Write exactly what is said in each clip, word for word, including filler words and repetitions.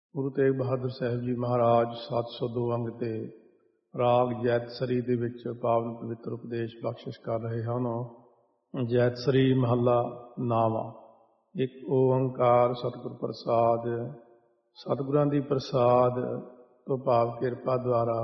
ਗੁਰੂ ਤੇਗ ਬਹਾਦਰ ਸਾਹਿਬ ਜੀ ਮਹਾਰਾਜ ਸੱਤ ਸੌ ਦੋ ਅੰਗ ਤੇ ਰਾਗ ਜੈਤਸਰੀ ਦੇ ਵਿੱਚ ਪਾਵਨ ਪਵਿੱਤਰ ਉਪਦੇਸ਼ ਬਖਸ਼ਿਸ਼ ਕਰ ਰਹੇ ਹਨ। ਜੈਤਸਰੀ ਮਹੱਲਾ ਨਾਵਾਂ। ਇੱਕ ਓੰਕਾਰ ਸਤਿਗੁਰ ਪ੍ਰਸਾਦ। ਸਤਿਗੁਰਾਂ ਦੀ ਪ੍ਰਸਾਦ ਤੋਂ ਭਾਵ ਕਿਰਪਾ ਦੁਆਰਾ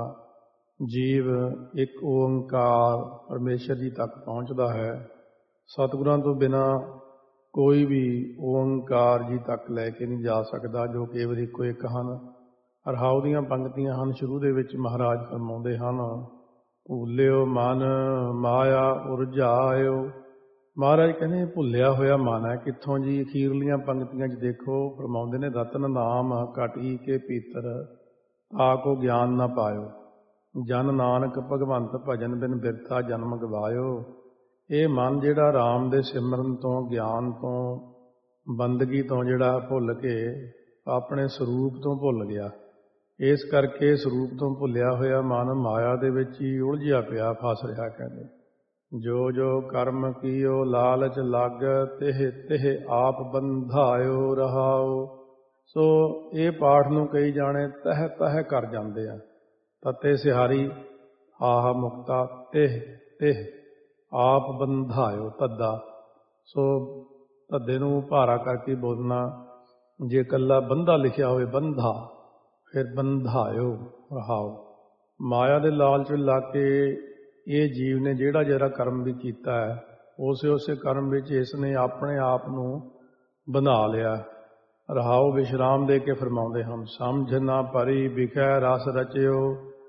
ਜੀਵ ਇੱਕ ਓੰਕਾਰ ਪਰਮੇਸ਼ਰ ਜੀ ਤੱਕ ਪਹੁੰਚਦਾ ਹੈ। ਸਤਿਗੁਰਾਂ ਤੋਂ ਬਿਨਾਂ ਕੋਈ ਵੀ ਓੰਕਾਰ ਜੀ ਤੱਕ ਲੈ ਕੇ ਨਹੀਂ ਜਾ ਸਕਦਾ, ਜੋ ਕੇਵਲ ਇੱਕੋ ਇੱਕ ਹਨ। ਰਹਾਉ ਦੀਆਂ ਪੰਕਤੀਆਂ ਹਨ। ਸ਼ੁਰੂ ਦੇ ਵਿੱਚ ਮਹਾਰਾਜ ਫਰਮਾਉਂਦੇ ਹਨ, ਭੁੱਲਿਓ ਮਨ ਮਾਇਆ ਉਰਝਾਇਓ। ਮਹਾਰਾਜ ਕਹਿੰਦੇ ਭੁੱਲਿਆ ਹੋਇਆ ਮਨ ਹੈ ਕਿੱਥੋਂ ਜੀ? ਅਖੀਰਲੀਆਂ ਪੰਕਤੀਆਂ 'ਚ ਦੇਖੋ, ਫਰਮਾਉਂਦੇ ਨੇ, ਰਤਨ ਨਾਮ ਘਟੀ ਕੇ ਭੀਤਰ ਆਕੋ ਗਿਆਨ ਨਾ ਪਾਇਓ। ਜਨ ਨਾਨਕ ਭਗਵੰਤ ਭਜਨ ਬਿਨ ਬਿਰਥਾ ਜਨਮ ਗਵਾਇਓ। ਇਹ ਮਨ ਜਿਹੜਾ ਰਾਮ ਦੇ ਸਿਮਰਨ ਤੋਂ, ਗਿਆਨ ਤੋਂ, ਬੰਦਗੀ ਤੋਂ ਜਿਹੜਾ ਭੁੱਲ ਕੇ ਆਪਣੇ ਸਰੂਪ ਤੋਂ ਭੁੱਲ ਗਿਆ। ਇਸ ਕਰਕੇ ਸਰੂਪ ਤੋਂ ਭੁੱਲਿਆ ਹੋਇਆ ਮਨ ਮਾਇਆ ਦੇ ਵਿੱਚ ਹੀ ਉਲਝਿਆ ਪਿਆ, ਫਸ ਰਿਹਾ। ਕਹਿੰਦੇ ਜੋ ਜੋ ਕਰਮ ਕੀਓ ਲਾਲਚ ਲੱਗ ਤਿਹ ਤਿਹ ਆਪ ਬੰਧਾਇਓ ਰਹਾਓ। ਸੋ ਇਹ ਪਾਠ ਨੂੰ ਕਈ ਜਾਣੇ ਤਹਿ ਤਹਿ ਕਰ ਜਾਂਦੇ ਆ। ਤਤੇ ਸਿਹਾਰੀ ਆਹ ਮੁਕਤਾ ਤਿਹ ਤਿਹ ਆਪ ਬੰਧਾਇਓ ਧੱਦਾ। ਸੋ ਧੱਦੇ ਨੂੰ ਭਾਰਾ ਕਰਕੇ ਬੋਲਣਾ। ਜੇ ਇਕੱਲਾ ਬੰਧਾ ਲਿਖਿਆ ਹੋਵੇ ਬੰਧਾ, ਫਿਰ ਬੰਧਾਇਓ ਰਹਾਓ। ਮਾਇਆ ਦੇ ਲਾਲਚ ਲਾ ਕੇ ਇਹ ਜੀਵ ਨੇ ਜਿਹੜਾ ਜਿਹੜਾ ਕਰਮ ਵੀ ਕੀਤਾ ਹੈ, ਉਸੇ ਉਸੇ ਕਰਮ ਵਿੱਚ ਇਸ ਨੇ ਆਪਣੇ ਆਪ ਨੂੰ ਬਣਾ ਲਿਆ। ਰਹਾਓ ਵਿਸ਼ਰਾਮ ਦੇ ਕੇ ਫਰਮਾਉਂਦੇ ਹਨ, ਸਮਝ ਨਾ ਪਰੀ ਵਿਖੈ ਰਸ ਰਚਿਓ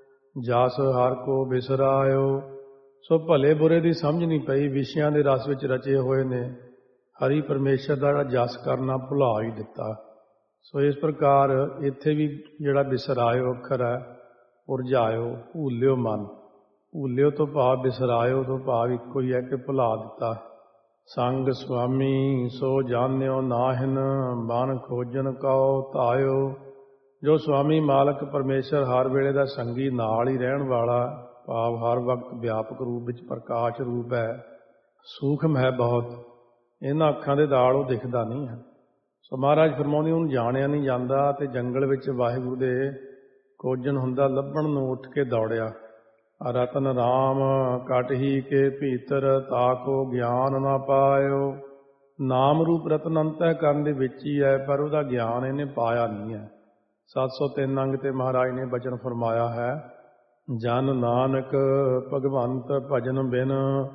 ਜਸ ਹਰ ਕੋ ਬਿਸਰਾਇਓ। ਸੋ ਭਲੇ ਬੁਰੇ ਦੀ ਸਮਝ ਨਹੀਂ ਪਈ, ਵਿਸ਼ਿਆਂ ਦੇ ਰਸ ਵਿੱਚ ਰਚੇ ਹੋਏ ਨੇ। ਹਰੀ ਪਰਮੇਸ਼ਰ ਦਾ ਜਸ ਕਰਨਾ ਭੁਲਾ ਹੀ ਦਿੱਤਾ। ਸੋ ਇਸ ਪ੍ਰਕਾਰ ਇੱਥੇ ਵੀ ਜਿਹੜਾ ਬਿਸਰਾਇਓ ਅੱਖਰ ਹੈ, ਉਰਝਾਇਓ, ਭੁੱਲਿਓ ਮਨ। ਭੁੱਲਿਓ ਤੋਂ ਭਾਵ ਬਿਸਰਾਇਓ ਤੋਂ ਭਾਵ ਇੱਕੋ ਹੀ ਹੈ ਕਿ ਭੁਲਾ ਦਿੱਤਾ। ਸੰਗ ਸੁਆਮੀ ਸੋ ਜਾਣਿਓ ਨਾਹਿਨ ਮਨ ਖੋਜਨ ਕਉ ਧਾਇਓ। ਜੋ ਸੁਆਮੀ ਮਾਲਕ ਪਰਮੇਸ਼ਰ ਹਰ ਵੇਲੇ ਦਾ ਸੰਗੀ, ਨਾਲ ਹੀ ਰਹਿਣ ਵਾਲਾ, ਭਾਵ ਹਰ ਵਕਤ ਵਿਆਪਕ ਰੂਪ ਵਿੱਚ ਪ੍ਰਕਾਸ਼ ਰੂਪ ਹੈ, ਸੂਖਮ ਹੈ ਬਹੁਤ। ਇਹਨਾਂ ਅੱਖਾਂ ਦੇ ਨਾਲ ਉਹ ਦਿਖਦਾ ਨਹੀਂ ਹੈ। ਸੋ ਮਹਾਰਾਜ ਫਰਮਾਉਂਦੇ ਉਹਨੂੰ ਜਾਣਿਆ ਨਹੀਂ ਜਾਂਦਾ। ਤੇ ਜੰਗਲ ਵਿੱਚ ਵਾਹਿਗੁਰੂ ਦੇ ਖੋਜਣ ਹੁੰਦਾ, ਲੱਭਣ ਨੂੰ ਉੱਠ ਕੇ ਦੌੜਿਆ। ਰਤਨ ਰਾਮ ਘਟਿ ਕੇ ਭੀਤਰ ਤਾਕੋ ਗਿਆਨ ਨਾ ਪਾਇਓ। ਨਾਮ ਰੂਪ ਰਤਨ ਅੰਤःਕਰਨ ਦੇ ਵਿੱਚ ਹੀ ਹੈ, ਪਰ ਉਹਦਾ ਗਿਆਨ ਇਹਨੇ ਪਾਇਆ ਨਹੀਂ ਹੈ। ਸੱਤ ਸੌ ਤਿੰਨ ਅੰਗ ਤੇ ਮਹਾਰਾਜ ਨੇ ਬਚਨ ਫਰਮਾਇਆ ਹੈ, ਜਨ ਨਾਨਕ ਭਗਵੰਤ ਭਜਨ ਬਿਨ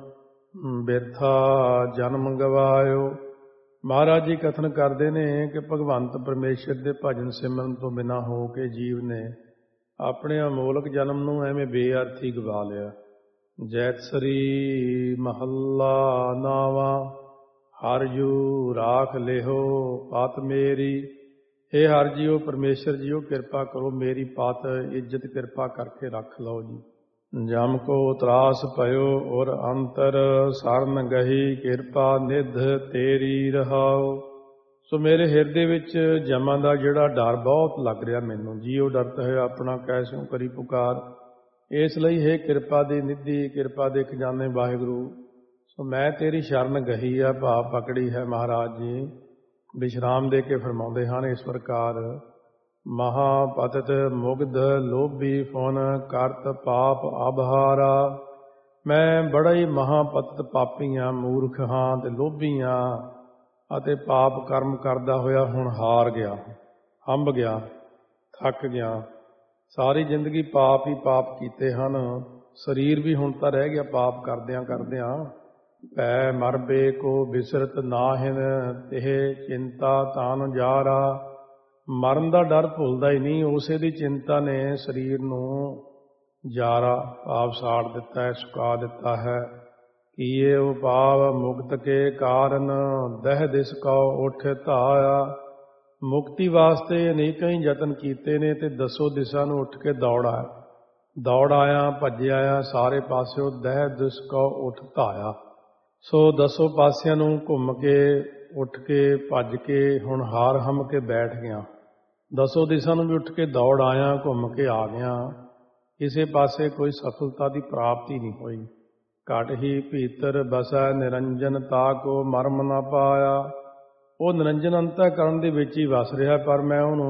ਬਿਰਥਾ ਜਨਮ ਗਵਾਇਓ। ਮਹਾਰਾਜ ਜੀ ਕਥਨ ਕਰਦੇ ਨੇ ਕਿ ਭਗਵੰਤ ਪਰਮੇਸ਼ਰ ਦੇ ਭਜਨ ਸਿਮਰਨ ਤੋਂ ਬਿਨਾਂ ਹੋ ਕੇ ਜੀਵ ਨੇ ਆਪਣੇ ਅਮੋਲਕ ਜਨਮ ਨੂੰ ਐਵੇਂ ਬੇਅਰਥੀ ਗਵਾ ਲਿਆ। ਜੈਤਸਰੀ ਮਹੱਲਾ ਨਾਵਾਂ। ਹਰਿ ਜੂ ਰਾਖ ਲਿਹੋ ਪਤ ਮੇਰੀ। ਇਹ ਹਰ ਜੀਓ ਪਰਮੇਸ਼ਰ ਜੀਓ ਕਿਰਪਾ ਕਰੋ, ਮੇਰੀ ਪਤ ਇੱਜ਼ਤ ਕਿਰਪਾ ਕਰਕੇ ਰੱਖ ਲਓ ਜੀ। ਜਮ ਕੋ ਤਰਾਸ ਭਇਓ ਔਰ ਅੰਤਰ ਸਰਨ ਗਹੀ ਕਿਰਪਾ ਨਿਧ ਤੇਰੀ ਰਹਾਓ। ਸੋ ਮੇਰੇ ਹਿਰਦੇ ਵਿੱਚ ਜਮਾਂ ਦਾ ਜਿਹੜਾ ਡਰ ਬਹੁਤ ਲੱਗ ਰਿਹਾ ਮੈਨੂੰ। ਜੀਓ ਡਰਤ ਹੈ ਆਪਣਾ ਕੈਸੋਂ ਕਰੀ ਪੁਕਾਰ। ਇਸ ਲਈ ਹੈ ਕਿਰਪਾ ਦੀ ਨਿਧੀ, ਕਿਰਪਾ ਦੇ ਖਜ਼ਾਨੇ ਵਾਹਿਗੁਰੂ। ਸੋ ਮੈਂ ਤੇਰੀ ਸ਼ਰਨ ਗਹੀ ਆ, ਭਾਵ ਪਕੜੀ ਹੈ। ਮਹਾਰਾਜ ਜੀ ਵਿਸ਼ਰਾਮ ਦੇ ਕੇ ਫਰਮਾਉਂਦੇ ਹਨ ਇਸ ਪ੍ਰਕਾਰ, ਮਹਾਪਤਿਤ ਮੁਗਧ ਲੋਭੀ ਫੁਨ ਕਰਤ ਪਾਪ ਅਬਹਾਰਾ। ਮੈਂ ਬੜਾ ਹੀ ਮਹਾਪਤਿਤ ਪਾਪੀ ਹਾਂ, ਮੂਰਖ ਹਾਂ ਤੇ ਲੋਭੀ ਹਾਂ, ਅਤੇ ਪਾਪ ਕਰਮ ਕਰਦਾ ਹੋਇਆ ਹੁਣ ਹਾਰ ਗਿਆ, ਹੰਭ ਗਿਆ, ਥੱਕ ਗਿਆ। ਸਾਰੀ ਜ਼ਿੰਦਗੀ ਪਾਪ ਹੀ ਪਾਪ ਕੀਤੇ ਹਨ। ਸਰੀਰ ਵੀ ਹੁਣ ਤਾਂ ਰਹਿ ਗਿਆ ਪਾਪ ਕਰਦਿਆਂ ਕਰਦਿਆਂ। ਭੈ ਮਰਬੇ ਕੋ ਬਿਸਰਤ ਨਾਹਿਨ ਤਿਹ ਚਿੰਤਾ ਤਾਨ ਜਾਰਾ। ਮਰਨ ਦਾ ਡਰ ਭੁੱਲਦਾ ਹੀ ਨਹੀਂ, ਉਸੇ ਦੀ ਚਿੰਤਾ ਨੇ ਸਰੀਰ ਨੂੰ ਜਾਰਾ ਭਾਵ ਸਾੜ ਦਿੱਤਾ ਹੈ, ਸੁਕਾ ਦਿੱਤਾ ਹੈ। ਕੀਏ ਉਪਾਵ ਮੁਕਤ ਕੇ ਕਾਰਨ ਦਹਿ ਦਿਸ ਕਉ ਉਠ ਧਾਇਆ। ਮੁਕਤੀ ਵਾਸਤੇ ਅਨੇਕਾਂ ਹੀ ਯਤਨ ਕੀਤੇ ਨੇ ਤੇ ਦਸੋ ਦਿਸ਼ਾ ਨੂੰ ਉੱਠ ਕੇ ਦੌੜ ਆਇਆ, ਦੌੜ ਆਇਆ, ਭੱਜ ਆਇਆ ਸਾਰੇ ਪਾਸਿਓ। ਦਹਿ ਦਿਸ ਕਉ ਉਠ ਧਾਇਆ। ਸੋ ਦਸੋ ਪਾਸਿਆਂ ਨੂੰ ਘੁੰਮ ਕੇ, ਉੱਠ ਕੇ, ਭੱਜ ਕੇ ਹੁਣ ਹਾਰ ਹੰਭ ਕੇ ਬੈਠ ਗਿਆ। ਦਸੋ ਦਿਸ਼ਾ ਨੂੰ ਵੀ ਉੱਠ ਕੇ ਦੌੜ ਆਇਆ, ਘੁੰਮ ਕੇ ਆ ਗਿਆ। ਕਿਸੇ ਪਾਸੇ ਕੋਈ ਸਫਲਤਾ ਦੀ ਪ੍ਰਾਪਤੀ ਨਹੀਂ ਹੋਈ। ਘਟ ਹੀ ਭੀਤਰ ਬਸੈ ਨਿਰੰਜਨ ਤਾਕੋ ਮਰਮ ਨਾ ਪਾਇਆ। ਉਹ ਨਿਰੰਜਨ ਅੰਤःਕਰਨ ਦੇ ਵਿੱਚ ਹੀ ਵਸ ਰਿਹਾ, ਪਰ ਮੈਂ ਉਹਨੂੰ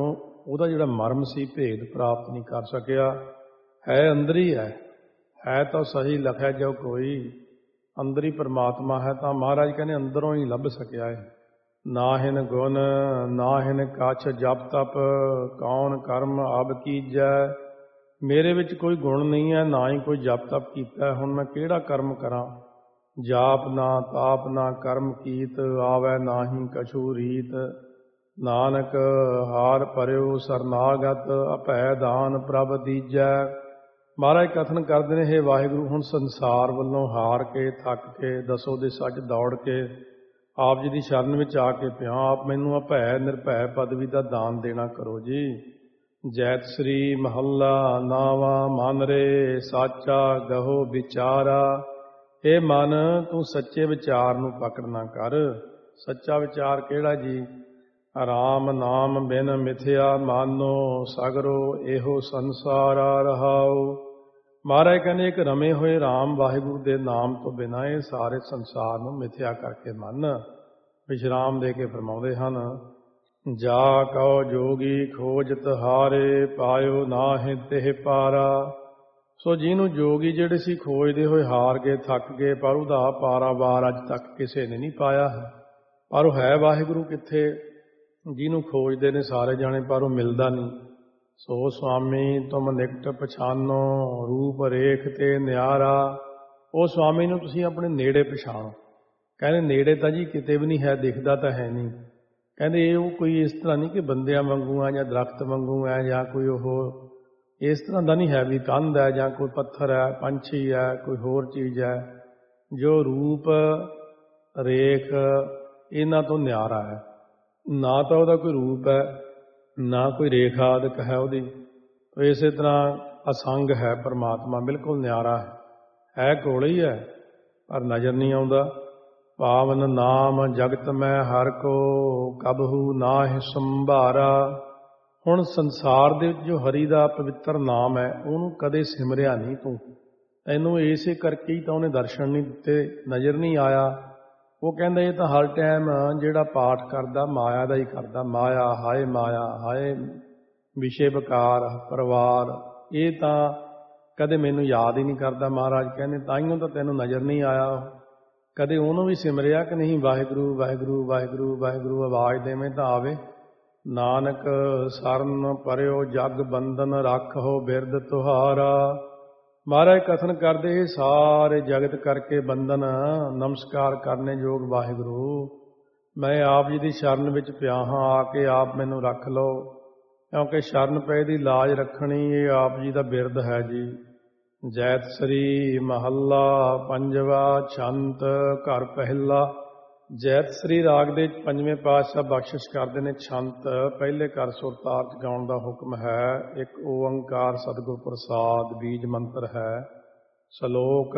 ਉਹਦਾ ਜਿਹੜਾ ਮਰਮ ਸੀ ਭੇਦ ਪ੍ਰਾਪਤ ਨਹੀਂ ਕਰ ਸਕਿਆ। ਹੈ ਅੰਦਰ ਹੀ ਹੈ, ਹੈ ਤਾਂ ਸਹੀ ਲਖੈ ਜੋ ਕੋਈ, ਅੰਦਰ ਹੀ ਪਰਮਾਤਮਾ ਹੈ। ਤਾਂ ਮਹਾਰਾਜ ਕਹਿੰਦੇ ਅੰਦਰੋਂ ਹੀ ਲੱਭ ਸਕਿਆ ਹੈ। ਨਾ ਹਿਨ ਗੁਣ ਨਾ ਹਿਨ ਕਛ ਜਪ ਤਪ, ਕੌਣ ਕਰਮ ਅਬ ਕੀਜੈ। ਮੇਰੇ ਵਿੱਚ ਕੋਈ ਗੁਣ ਨਹੀਂ ਹੈ, ਨਾ ਹੀ ਕੋਈ ਜਪ ਤਪ ਕੀਤਾ। ਹੁਣ ਮੈਂ ਕਿਹੜਾ ਕਰਮ ਕਰਾਂ। ਜਾਪ ਨਾ ਤਾਪ ਨਾ ਕਰਮ ਕੀਤ, ਆਵੈ ਨਾਹੀ ਕਛੂ ਰੀਤ। ਨਾਨਕ ਹਾਰ ਭਰਿਓ ਸਰਨਾਗਤ, ਅਭੈ ਦਾਨ ਪ੍ਰਭ ਦੀਜੈ। ਮਹਾਰਾਜ ਕਥਨ ਕਰਦੇ ਨੇ, ਹੇ ਵਾਹਿਗੁਰੂ, ਹੁਣ ਸੰਸਾਰ ਵੱਲੋਂ ਹਾਰ ਕੇ ਥੱਕ ਕੇ ਦਸੋ ਦੇ ਸੱਚ ਦੌੜ ਕੇ ਆਪ ਜੀ ਦੀ ਸ਼ਰਨ ਵਿੱਚ ਆ ਕੇ ਪਿਆ। ਆਪ ਮੈਨੂੰ ਅਭੈ ਨਿਰਭੈ ਪਦਵੀ ਦਾ ਦਾਨ ਦੇਣਾ ਕਰੋ ਜੀ। ਜੈਤ ਸ੍ਰੀ ਮਹੱਲਾ ਨਾਵਾਂ, ਮਨ ਰੇ ਸਾਚਾ ਗਹੋ ਵਿਚਾਰਾ। ਇਹ ਮਨ ਤੂੰ ਸੱਚੇ ਵਿਚਾਰ ਨੂੰ ਪਕੜਨਾ ਕਰ। ਸੱਚਾ ਵਿਚਾਰ ਕਿਹੜਾ ਜੀ। ਰਾਮ ਨਾਮ ਬਿਨ ਮਿਥਿਆ ਮਾਨੋ, ਸਗਰੋ ਇਹੋ ਸੰਸਾਰਾ ਰਹਾਉ। ਮਹਾਰਾਜ ਕਹਿੰਦੇ ਇੱਕ ਰਮੇ ਹੋਏ ਰਾਮ ਵਾਹਿਗੁਰੂ ਦੇ ਨਾਮ ਤੋਂ ਬਿਨਾਂ ਇਹ ਸਾਰੇ ਸੰਸਾਰ ਨੂੰ ਮਿਥਿਆ ਕਰਕੇ ਮੰਨ। ਵਿਸ਼ਰਾਮ ਦੇ ਕੇ ਫਰਮਾਉਂਦੇ ਹਨ, ਜਾ ਕਉ ਜੋਗੀ ਖੋਜਤ ਹਾਰੇ, ਪਾਇਓ ਨਾਹਿ ਤਿਹ ਪਾਰਾ। ਸੋ ਜਿਹਨੂੰ ਜੋਗੀ ਜਿਹੜੇ ਸੀ ਖੋਜਦੇ ਹੋਏ ਹਾਰ ਗਏ ਥੱਕ ਗਏ, ਪਰ ਉਹਦਾ ਪਾਰਾਵਾਰ ਅੱਜ ਤੱਕ ਕਿਸੇ ਨੇ ਨਹੀਂ ਪਾਇਆ ਹੈ। ਪਰ ਉਹ ਹੈ ਵਾਹਿਗੁਰੂ ਕਿੱਥੇ, ਜਿਹਨੂੰ ਖੋਜਦੇ ਨੇ ਸਾਰੇ ਜਾਣੇ ਪਰ ਉਹ ਮਿਲਦਾ ਨਹੀਂ। ਸੋ ਸੁਆਮੀ ਤੁਮ ਨਿਕਟ ਪਛਾਨੋ, ਰੂਪ ਰੇਖ ਤੇ ਨਿਆਰਾ। ਉਹ ਸੁਆਮੀ ਨੂੰ ਤੁਸੀਂ ਆਪਣੇ ਨੇੜੇ ਪਛਾਣੋ। ਕਹਿੰਦੇ ਨੇੜੇ ਤਾਂ ਜੀ ਕਿਤੇ ਵੀ ਨਹੀਂ ਹੈ, ਦਿਖਦਾ ਤਾਂ ਹੈ ਨਹੀਂ। ਕਹਿੰਦੇ ਇਹ ਉਹ ਕੋਈ ਇਸ ਤਰ੍ਹਾਂ ਨਹੀਂ ਕਿ ਬੰਦਿਆਂ ਵਾਂਗੂ ਹੈ ਜਾਂ ਦਰਖਤ ਵਾਂਗੂ ਹੈ ਜਾਂ ਕੋਈ ਉਹ ਇਸ ਤਰ੍ਹਾਂ ਦਾ ਨਹੀਂ ਹੈ ਵੀ ਕੰਧ ਹੈ ਜਾਂ ਕੋਈ ਪੱਥਰ ਹੈ, ਪੰਛੀ ਹੈ, ਕੋਈ ਹੋਰ ਚੀਜ਼ ਹੈ। ਜੋ ਰੂਪ ਰੇਖ ਇਹਨਾਂ ਤੋਂ ਨਿਆਰਾ ਹੈ। ਨਾ ਤਾਂ ਉਹਦਾ ਕੋਈ ਰੂਪ ਹੈ, ਨਾ ਕੋਈ ਰੇਖਾ ਆਦਿਕ ਹੈ ਉਹਦੀ। ਇਸੇ ਤਰ੍ਹਾਂ ਅਸੰਗ ਹੈ ਪਰਮਾਤਮਾ, ਬਿਲਕੁਲ ਨਿਆਰਾ ਹੈ। ਹੈ ਕੋਲ ਹੀ ਹੈ ਪਰ ਨਜ਼ਰ ਨਹੀਂ ਆਉਂਦਾ। ਪਾਵਨ ਨਾਮ ਜਗਤ ਮੈਂ ਹਰ ਕੋ, ਕਬਹੂ ਨਾਹਿ ਸੰਭਾਰਾ। ਹੁਣ ਸੰਸਾਰ ਦੇ ਵਿੱਚ ਜੋ ਹਰੀ ਦਾ ਪਵਿੱਤਰ ਨਾਮ ਹੈ, ਉਹਨੂੰ ਕਦੇ ਸਿਮਰਿਆ ਨਹੀਂ ਤੂੰ। ਤੈਨੂੰ ਇਸੇ ਕਰਕੇ ਹੀ ਤਾਂ ਉਹਨੇ ਦਰਸ਼ਨ ਨਹੀਂ ਦਿੱਤੇ, ਨਜ਼ਰ ਨਹੀਂ ਆਇਆ। ਉਹ ਕਹਿੰਦਾ ਇਹ ਤਾਂ ਹਰ ਟਾਈਮ ਜਿਹੜਾ ਪਾਠ ਕਰਦਾ ਮਾਇਆ ਦਾ ਹੀ ਕਰਦਾ। ਮਾਇਆ ਹਾਏ ਮਾਇਆ, ਹਾਏ ਵਿਸ਼ੇ ਵਿਕਾਰ ਪਰਿਵਾਰ, ਇਹ ਤਾਂ ਕਦੇ ਮੈਨੂੰ ਯਾਦ ਹੀ ਨਹੀਂ ਕਰਦਾ। ਮਹਾਰਾਜ ਕਹਿੰਦੇ ਤਾਈਓ ਤਾਂ ਤੈਨੂੰ ਨਜ਼ਰ ਨਹੀਂ ਆਇਆ। ਕਦੇ ਉਹਨੂੰ ਵੀ ਸਿਮਰਿਆ ਕਿ ਨਹੀਂ। ਵਾਹਿਗੁਰੂ ਵਾਹਿਗੁਰੂ ਵਾਹਿਗੁਰੂ ਵਾਹਿਗੁਰੂ ਆਵਾਜ਼ ਦੇਵੇਂ ਤਾਂ ਆਵੇ। ਨਾਨਕ ਸਰਨ ਪਰਿਓ ਜਗ ਬੰਧਨ, ਰੱਖੋ ਬਿਰਦ ਤੁਹਾਰਾ। ਮਹਾਰਾਜ ਕਥਨ ਕਰਦੇ ਇਹ ਸਾਰੇ ਜਗਤ ਕਰਕੇ ਬੰਧਨ ਨਮਸਕਾਰ ਕਰਨੇ ਯੋਗ ਵਾਹਿਗੁਰੂ, ਮੈਂ ਆਪ ਜੀ ਦੀ ਸ਼ਰਨ ਵਿੱਚ ਪਿਆ ਹਾਂ। ਆ ਕੇ ਆਪ ਮੈਨੂੰ ਰੱਖ ਲਓ, ਕਿਉਂਕਿ ਸ਼ਰਨ ਪਏ ਦੀ ਲਾਜ ਰੱਖਣੀ ਇਹ ਆਪ ਜੀ ਦਾ ਬਿਰਦ ਹੈ ਜੀ। ਜੈਤ ਸ੍ਰੀ ਮਹੱਲਾ ਪੰਜਵਾ, ਛੰਤ ਘਰ ਪਹਿਲਾ। ਜੈਤ ਸ੍ਰੀ ਰਾਗ ਦੇ ਪੰਜਵੇਂ ਪਾਤਸ਼ਾਹ ਬਖਸ਼ਿਸ਼ ਕਰਦੇ ਨੇ ਛੰਤ ਪਹਿਲੇ ਘਰ ਸੁਰਤਾਰਥ ਗਾਉਣ ਦਾ ਹੁਕਮ ਹੈ। ਇੱਕ ਓੰਕਾਰ ਸਤਿਗੁਰ ਪ੍ਰਸਾਦ ਬੀਜ ਮੰਤਰ ਹੈ। ਸ਼ਲੋਕ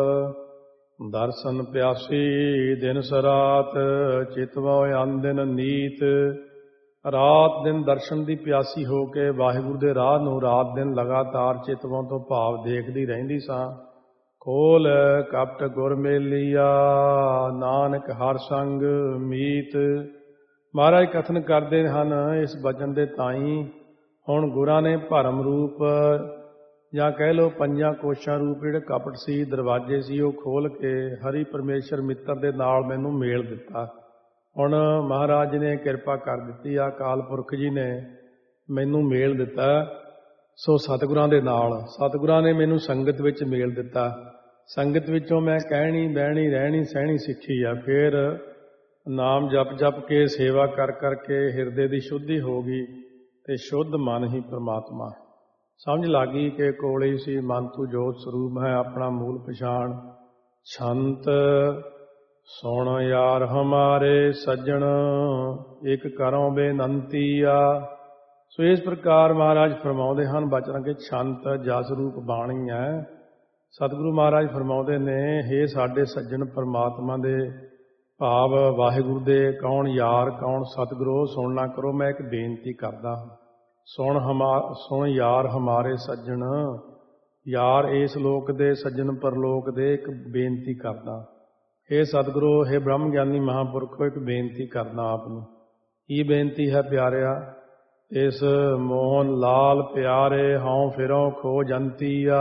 ਦਰਸ਼ਨ ਪਿਆਸੀ ਦਿਨ ਸਰਾਤ, ਚਿਤਵੋ ਅੰਦਿਨ ਨੀਤ। ਰਾਤ ਦਿਨ ਦਰਸ਼ਨ ਦੀ ਪਿਆਸੀ ਹੋ ਕੇ ਵਾਹਿਗੁਰੂ ਦੇ ਰਾਹ ਨੂੰ ਰਾਤ ਦਿਨ ਲਗਾਤਾਰ ਚਿਤਵੋਂ ਤੋਂ ਭਾਵ ਦੇਖਦੀ ਰਹਿੰਦੀ ਸਾਂ। ਖੋਲ ਕਪਟ ਗੁਰ ਮੇਲੀਆ, ਨਾਨਕ ਹਰ ਸੰਗ ਮੀਤ। ਮਹਾਰਾਜ ਕਥਨ ਕਰਦੇ ਹਨ ਇਸ ਬਚਨ ਦੇ ਤਾਈਂ। ਹੁਣ ਗੁਰਾਂ ਨੇ ਭਰਮ ਰੂਪ ਜਾਂ ਕਹਿ ਲਓ ਪੰਜਾਂ ਕੋਸ਼ਾਂ ਰੂਪ ਜਿਹੜੇ ਕਪਟ ਸੀ, ਦਰਵਾਜ਼ੇ ਸੀ, ਉਹ ਖੋਲ ਕੇ ਹਰੀ ਪਰਮੇਸ਼ਰ ਮਿੱਤਰ ਦੇ ਨਾਲ ਮੈਨੂੰ ਮੇਲ ਦਿੱਤਾ। ਹੁਣ ਮਹਾਰਾਜ ਨੇ ਕਿਰਪਾ ਕਰ ਦਿੱਤੀ ਆ, ਅਕਾਲ ਪੁਰਖ ਜੀ ਨੇ ਮੈਨੂੰ ਮੇਲ ਦਿੱਤਾ। ਸੋ ਸਤਿਗੁਰਾਂ ਦੇ ਨਾਲ ਸਤਿਗੁਰਾਂ ਨੇ ਮੈਨੂੰ ਸੰਗਤ ਵਿੱਚ ਮੇਲ ਦਿੱਤਾ। ਸੰਗਤ ਵਿੱਚੋਂ ਮੈਂ ਕਹਿਣੀ ਬਹਿਣੀ ਰਹਿਣੀ ਸਹਿਣੀ ਸਿੱਖੀ ਆ। ਫਿਰ ਨਾਮ ਜਪ ਜਪ ਕੇ ਸੇਵਾ ਕਰ ਕਰਕੇ ਹਿਰਦੇ ਦੀ ਸ਼ੁੱਧੀ ਹੋ ਗਈ ਤੇ ਸ਼ੁੱਧ ਮਨ ਹੀ ਪ੍ਰਮਾਤਮਾ। ਸਮਝ ਲੱਗੀ ਕਿ ਕੋਲੇ ਹੀ ਸੀ ਮਨ ਤੂੰ ਜੋਤ ਸਰੂਪ ਹੈ, ਆਪਣਾ ਮੂਲ ਪਛਾਣ। ਛੰਤ ਸੁਣ ਯਾਰ ਹਮਾਰੇ ਸੱਜਣ, ਇੱਕ ਕਰੋ ਬੇਨੰਤੀ ਆ। ਸੋ ਇਸ ਪ੍ਰਕਾਰ ਮਹਾਰਾਜ ਫਰਮਾਉਂਦੇ ਹਨ ਬਚਨ ਕਿ ਛੰਤ ਜਸ ਰੂਪ ਬਾਣੀ ਹੈ। ਸਤਿਗੁਰੂ ਮਹਾਰਾਜ ਫਰਮਾਉਂਦੇ ਨੇ, ਹੇ ਸਾਡੇ ਸੱਜਣ ਪਰਮਾਤਮਾ ਦੇ ਭਾਵ ਵਾਹਿਗੁਰੂ ਦੇ ਕੌਣ ਯਾਰ ਕੌਣ ਸਤਿਗੁਰੂ, ਸੁਣਨਾ ਕਰੋ। ਮੈਂ ਇੱਕ ਬੇਨਤੀ ਕਰਦਾ, ਸੁਣ ਹਮਾ ਸੁਣ ਯਾਰ ਹਮਾਰੇ ਸੱਜਣ। ਯਾਰ ਇਸ ਲੋਕ ਦੇ, ਸੱਜਣ ਪਰਲੋਕ ਦੇ, ਇੱਕ ਬੇਨਤੀ ਕਰਦਾ। ਹੇ ਸਤਿਗੁਰੂ, ਹੇ ਬ੍ਰਹਮ ਗਿਆਨੀ ਮਹਾਂਪੁਰਖੋ, ਇੱਕ ਬੇਨਤੀ ਕਰਦਾ ਆਪ ਨੂੰ। ਕੀ ਬੇਨਤੀ ਹੈ ਪਿਆਰਿਆ? ਇਸ ਮੋਹਨ ਲਾਲ ਪਿਆਰੇ ਹਉ ਫਿਰੋਂ ਖੋਜੰਤੀਆ।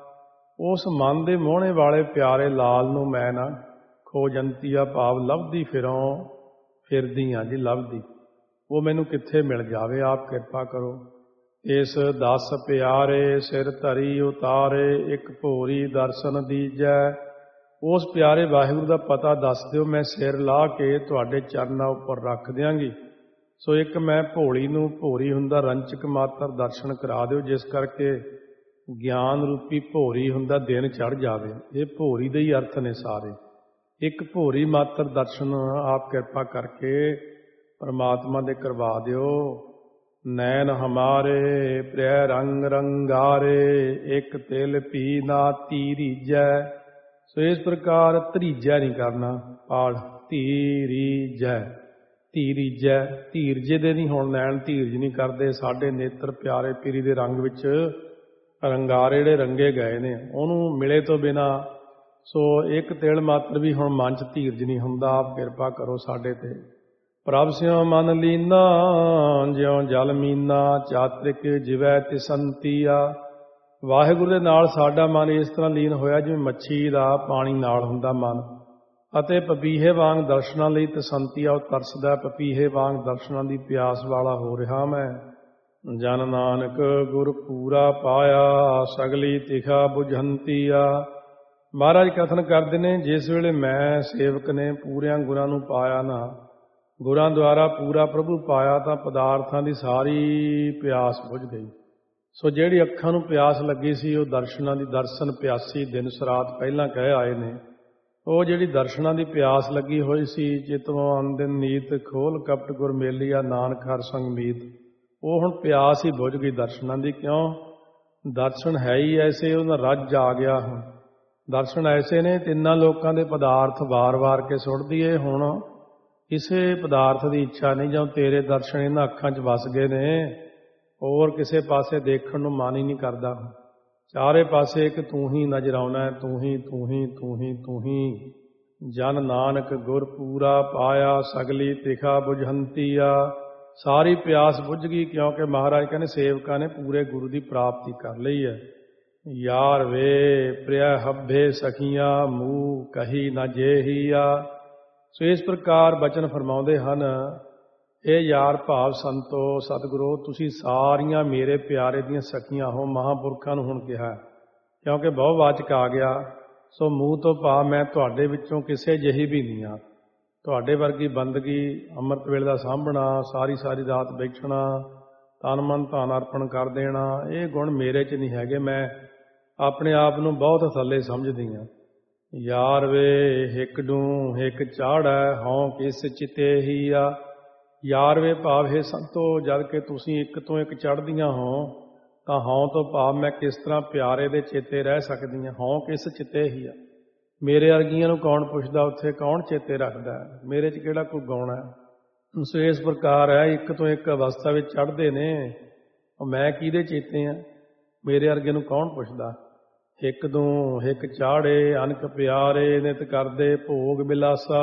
ਉਸ ਮਨ ਦੇ ਮੋਹਣੇ ਵਾਲੇ ਪਿਆਰੇ ਲਾਲ ਨੂੰ ਮੈਂ ਨਾ ਖੋਜੰਤੀਆ ਭਾਵ ਲੱਭਦੀ ਫਿਰੋਂ ਫਿਰਦੀ ਹਾਂ ਜੀ ਲੱਭਦੀ। ਉਹ ਮੈਨੂੰ ਕਿੱਥੇ ਮਿਲ ਜਾਵੇ, ਆਪ ਕਿਰਪਾ ਕਰੋ। ਇਸ ਦਸ ਪਿਆਰੇ ਸਿਰ ਧਰੀ ਉਤਾਰੇ ਇੱਕ ਭੋਰੀ ਦਰਸ਼ਨ ਦੀਜੈ। ਉਸ ਪਿਆਰੇ ਵਾਹਿਗੁਰੂ ਦਾ ਪਤਾ ਦੱਸ ਦਿਓ, ਮੈਂ ਸਿਰ ਲਾ ਕੇ ਤੁਹਾਡੇ ਚਰਨਾਂ ਉੱਪਰ ਰੱਖ ਦਿਆਂਗੀ। ਸੋ ਇੱਕ ਮੈਂ ਭੋਲੀ ਨੂੰ, ਭੋਰੀ ਹੁੰਦਾ ਰੰਚਕ ਮਾਤਰ, ਦਰਸ਼ਨ ਕਰਾ ਦਿਓ, ਜਿਸ ਕਰਕੇ ਗਿਆਨ ਰੂਪੀ ਭੋਰੀ ਹੁੰਦਾ ਦਿਨ ਚੜ੍ਹ ਜਾਵੇ। ਇਹ ਭੋਰੀ ਦੇ ਹੀ ਅਰਥ ਨੇ ਸਾਰੇ। ਇੱਕ ਭੋਰੀ ਮਾਤਰ ਦਰਸ਼ਨ ਆਪ ਕਿਰਪਾ ਕਰਕੇ ਪਰਮਾਤਮਾ ਦੇ ਕਰਵਾ ਦਿਓ। ਨੈਣ ਹਮਾਰੇ ਪ੍ਰਿਆ ਰੰਗ ਰੰਗਾਰੇ ਇੱਕ ਤਿਲ ਪੀ ਨਾ ਧੀਰੀਜੈ। ਸੋ ਇਸ ਪ੍ਰਕਾਰ ਧੀਰੀਜੈ ਨਹੀਂ ਕਰਨਾ, ਪਾਠ ਧੀਰੀਜੈ ਧੀਰੀਜੈ ਧੀਰਜੇ ਦੇ ਨਹੀਂ ਹੁਣ ਨੈਣ ਧੀਰਜ ਨਹੀਂ ਕਰਦੇ। ਸਾਡੇ ਨੇਤਰ ਪਿਆਰੇ ਪੀਰੀ ਦੇ ਰੰਗ ਵਿੱਚ ਰੰਗਾਰੇ ਜਿਹੜੇ ਰੰਗੇ ਗਏ ਨੇ, ਉਹਨੂੰ ਮਿਲੇ ਤੋਂ ਬਿਨਾ ਸੋ ਇੱਕ ਤਿਲ ਮਾਤਰ ਵੀ ਹੁਣ ਮਨ 'ਚ ਧੀਰਜ ਨਹੀਂ ਹੁੰਦਾ। ਆਪ ਕਿਰਪਾ ਕਰੋ ਸਾਡੇ ਤੇ। ਪ੍ਰਭ ਸਿਉ ਮਨ ਲੀਨਾ ਜਿਉ ਜਲ ਮੀਨਾ ਚਾਤ੍ਰਿਕ ਜਿਵੈ ਤਿਸੰਤੀਆ। ਵਾਹਿਗੁਰੂ ਦੇ ਨਾਲ ਸਾਡਾ ਮਨ ਇਸ ਤਰ੍ਹਾਂ ਲੀਨ ਹੋਇਆ ਜਿਵੇਂ ਮੱਛੀ ਦਾ ਪਾਣੀ ਨਾਲ ਹੁੰਦਾ ਮਨ। ਅਤੇ ਪਪੀਹੇ ਵਾਂਗ ਦਰਸ਼ਨਾਂ ਲਈ ਤਸੰਤੀਆ, ਉਹ ਤਰਸਦਾ। ਪਪੀਹੇ ਵਾਂਗ ਦਰਸ਼ਨਾਂ ਦੀ ਪਿਆਸ ਵਾਲਾ ਹੋ ਰਿਹਾ ਮੈਂ। ਜਨ ਨਾਨਕ ਗੁਰ ਪੂਰਾ ਪਾਇਆ ਸਗਲੀ ਤਿਖਾ ਬੁਝੰਤੀਆ। ਮਹਾਰਾਜ ਕਥਨ ਕਰਦੇ ਨੇ, ਜਿਸ ਵੇਲੇ ਮੈਂ ਸੇਵਕ ਨੇ ਪੂਰਿਆਂ ਗੁਰਾਂ ਨੂੰ ਪਾਇਆ ਨਾ, ਗੁਰਾਂ ਦੁਆਰਾ ਪੂਰਾ ਪ੍ਰਭੂ ਪਾਇਆ, ਤਾਂ ਪਦਾਰਥਾਂ ਦੀ ਸਾਰੀ ਪਿਆਸ ਬੁਝ ਗਈ। ਸੋ ਜਿਹੜੀ ਅੱਖਾਂ ਨੂੰ ਪਿਆਸ ਲੱਗੀ ਸੀ, ਉਹ ਦਰਸ਼ਨਾਂ ਦੀ, ਦਰਸ਼ਨ ਪਿਆਸੀ ਦਿਨ ਸਰਾਤ ਪਹਿਲਾਂ ਕਹਿ ਆਏ ਨੇ। ਉਹ ਜਿਹੜੀ ਦਰਸ਼ਨਾਂ ਦੀ ਪਿਆਸ ਲੱਗੀ ਹੋਈ ਸੀ, ਚਿਤਵੋਂ ਅੰਦਿਨ ਨੀਤ ਖੋਲ ਕਪਟ ਗੁਰ ਮੇਲੀਆ ਨਾਨਕ ਹਰ ਸੰਗ ਮੀਤ, ਉਹ ਹੁਣ ਪਿਆਸ ਹੀ ਬੁਝ ਗਈ ਦਰਸ਼ਨਾਂ ਦੀ। ਕਿਉਂ? ਦਰਸ਼ਨ ਹੈ ਹੀ ਐਸੇ, ਉਹਦਾ ਰੱਜ ਆ ਗਿਆ। ਹੁਣ ਦਰਸ਼ਨ ਐਸੇ ਨੇ, ਤਿੰਨਾਂ ਲੋਕਾਂ ਦੇ ਪਦਾਰਥ ਵਾਰ-ਵਾਰ ਕੇ ਸੁੱਟਦੀ ਏ। ਹੁਣ ਕਿਸੇ ਪਦਾਰਥ ਦੀ ਇੱਛਾ ਨਹੀਂ, ਜਾਂ ਤੇਰੇ ਦਰਸ਼ਨ ਇਹਨਾਂ ਅੱਖਾਂ 'ਚ ਵਸ ਗਏ ਨੇ, ਹੋਰ ਕਿਸੇ ਪਾਸੇ ਦੇਖਣ ਨੂੰ ਮਨ ਹੀ ਨਹੀਂ ਕਰਦਾ। ਚਾਰੇ ਪਾਸੇ ਇੱਕ ਤੂੰ ਹੀ ਨਜ਼ਰ ਆਉਣਾ, ਤੂੰ ਹੀ ਤੂੰ ਹੀ ਤੂੰ ਹੀ ਤੂੰ ਹੀ। ਜਨ ਨਾਨਕ ਗੁਰ ਪੂਰਾ ਪਾਇਆ ਸਗਲੀ ਤਿਖਾ ਬੁਝੰਤੀਆ। ਸਾਰੀ ਪਿਆਸ ਬੁੱਝ ਗਈ, ਕਿਉਂਕਿ ਮਹਾਰਾਜ ਕਹਿੰਦੇ ਸੇਵਕਾਂ ਨੇ ਪੂਰੇ ਗੁਰੂ ਦੀ ਪ੍ਰਾਪਤੀ ਕਰ ਲਈ ਹੈ। ਯਾਰ ਵੇ ਪ੍ਰਿਆ ਹੱਭੇ ਸਖੀਆਂ ਮੂੰਹ ਕਹੀ ਨਾ ਜੇਹੀਆ। ਸੋ ਇਸ ਪ੍ਰਕਾਰ ਬਚਨ ਫਰਮਾਉਂਦੇ ਹਨ, ਇਹ ਯਾਰ ਭਾਵ ਸੰਤੋ ਸਤਿਗੁਰੂ, ਤੁਸੀਂ ਸਾਰੀਆਂ ਮੇਰੇ ਪਿਆਰੇ ਦੀਆਂ ਸਖੀਆਂ ਹੋ। ਮਹਾਂਪੁਰਖਾਂ ਨੂੰ ਹੁਣ ਕਿਹਾ, ਕਿਉਂਕਿ ਬਹੁਵਾਚਕ ਆ ਗਿਆ। ਸੋ ਮੂੰਹ ਤੋਂ ਭਾਵ ਮੈਂ ਤੁਹਾਡੇ ਵਿੱਚੋਂ ਕਿਸੇ ਜਿਹੀ ਵੀ ਨਹੀਂ ਆ। ਤੁਹਾਡੇ ਵਰਗੀ ਬੰਦਗੀ, ਅੰਮ੍ਰਿਤ ਵੇਲੇ ਦਾ ਸਾਂਭਣਾ, ਸਾਰੀ ਸਾਰੀ ਰਾਤ ਬੈਠਣਾ, ਤਨ ਮਨ ਧਨ ਅਰਪਣ ਕਰ ਦੇਣਾ, ਇਹ ਗੁਣ ਮੇਰੇ 'ਚ ਨਹੀਂ ਹੈਗੇ। ਮੈਂ ਆਪਣੇ ਆਪ ਨੂੰ ਬਹੁਤ ਥੱਲੇ ਸਮਝਦੀ ਹਾਂ। ਯਾਰ ਵੇ ਹਿੱਕ ਡੂੰ ਹਿੱਕ ਚਾੜੈ ਹਉ ਕਿਸ ਚਿਤੇ ਹੀ ਆ। ਯਾਰ ਵੇ ਭਾਵ ਹੈ ਸੰਤੋ, ਜਦ ਕਿ ਤੁਸੀਂ ਇੱਕ ਤੋਂ ਇੱਕ ਚੜ੍ਹਦੀਆਂ ਹੋ, ਤਾਂ ਹਉ ਤੋਂ ਭਾਵ ਮੈਂ ਕਿਸ ਤਰ੍ਹਾਂ ਪਿਆਰੇ ਦੇ ਚੇਤੇ ਰਹਿ ਸਕਦੀ ਹਾਂ। ਹਉ ਕਿਸ ਚਿਤੇ ਹੀ ਆ। ਮੇਰੇ ਵਰਗੀਆਂ ਨੂੰ ਕੌਣ ਪੁੱਛਦਾ, ਉੱਥੇ ਕੌਣ ਚੇਤੇ ਰੱਖਦਾ, ਮੇਰੇ 'ਚ ਕਿਹੜਾ ਕੋਈ ਗਾਉਣਾ। ਸੋ ਇਸ ਪ੍ਰਕਾਰ ਹੈ, ਇੱਕ ਤੋਂ ਇੱਕ ਅਵਸਥਾ ਵਿੱਚ ਚੜ੍ਹਦੇ ਨੇ, ਉਹ ਮੈਂ ਕਿਹਦੇ ਚੇਤੇ ਹਾਂ, ਮੇਰੇ ਵਰਗੇ ਨੂੰ ਕੌਣ ਪੁੱਛਦਾ। ਹਿੱਕ ਦੂੰ ਹਿੱਕ ਚਾੜੇ ਅਨਕ ਪਿਆਰੇ ਨਿਤ ਕਰਦੇ ਭੋਗ ਬਿਲਾਸਾ।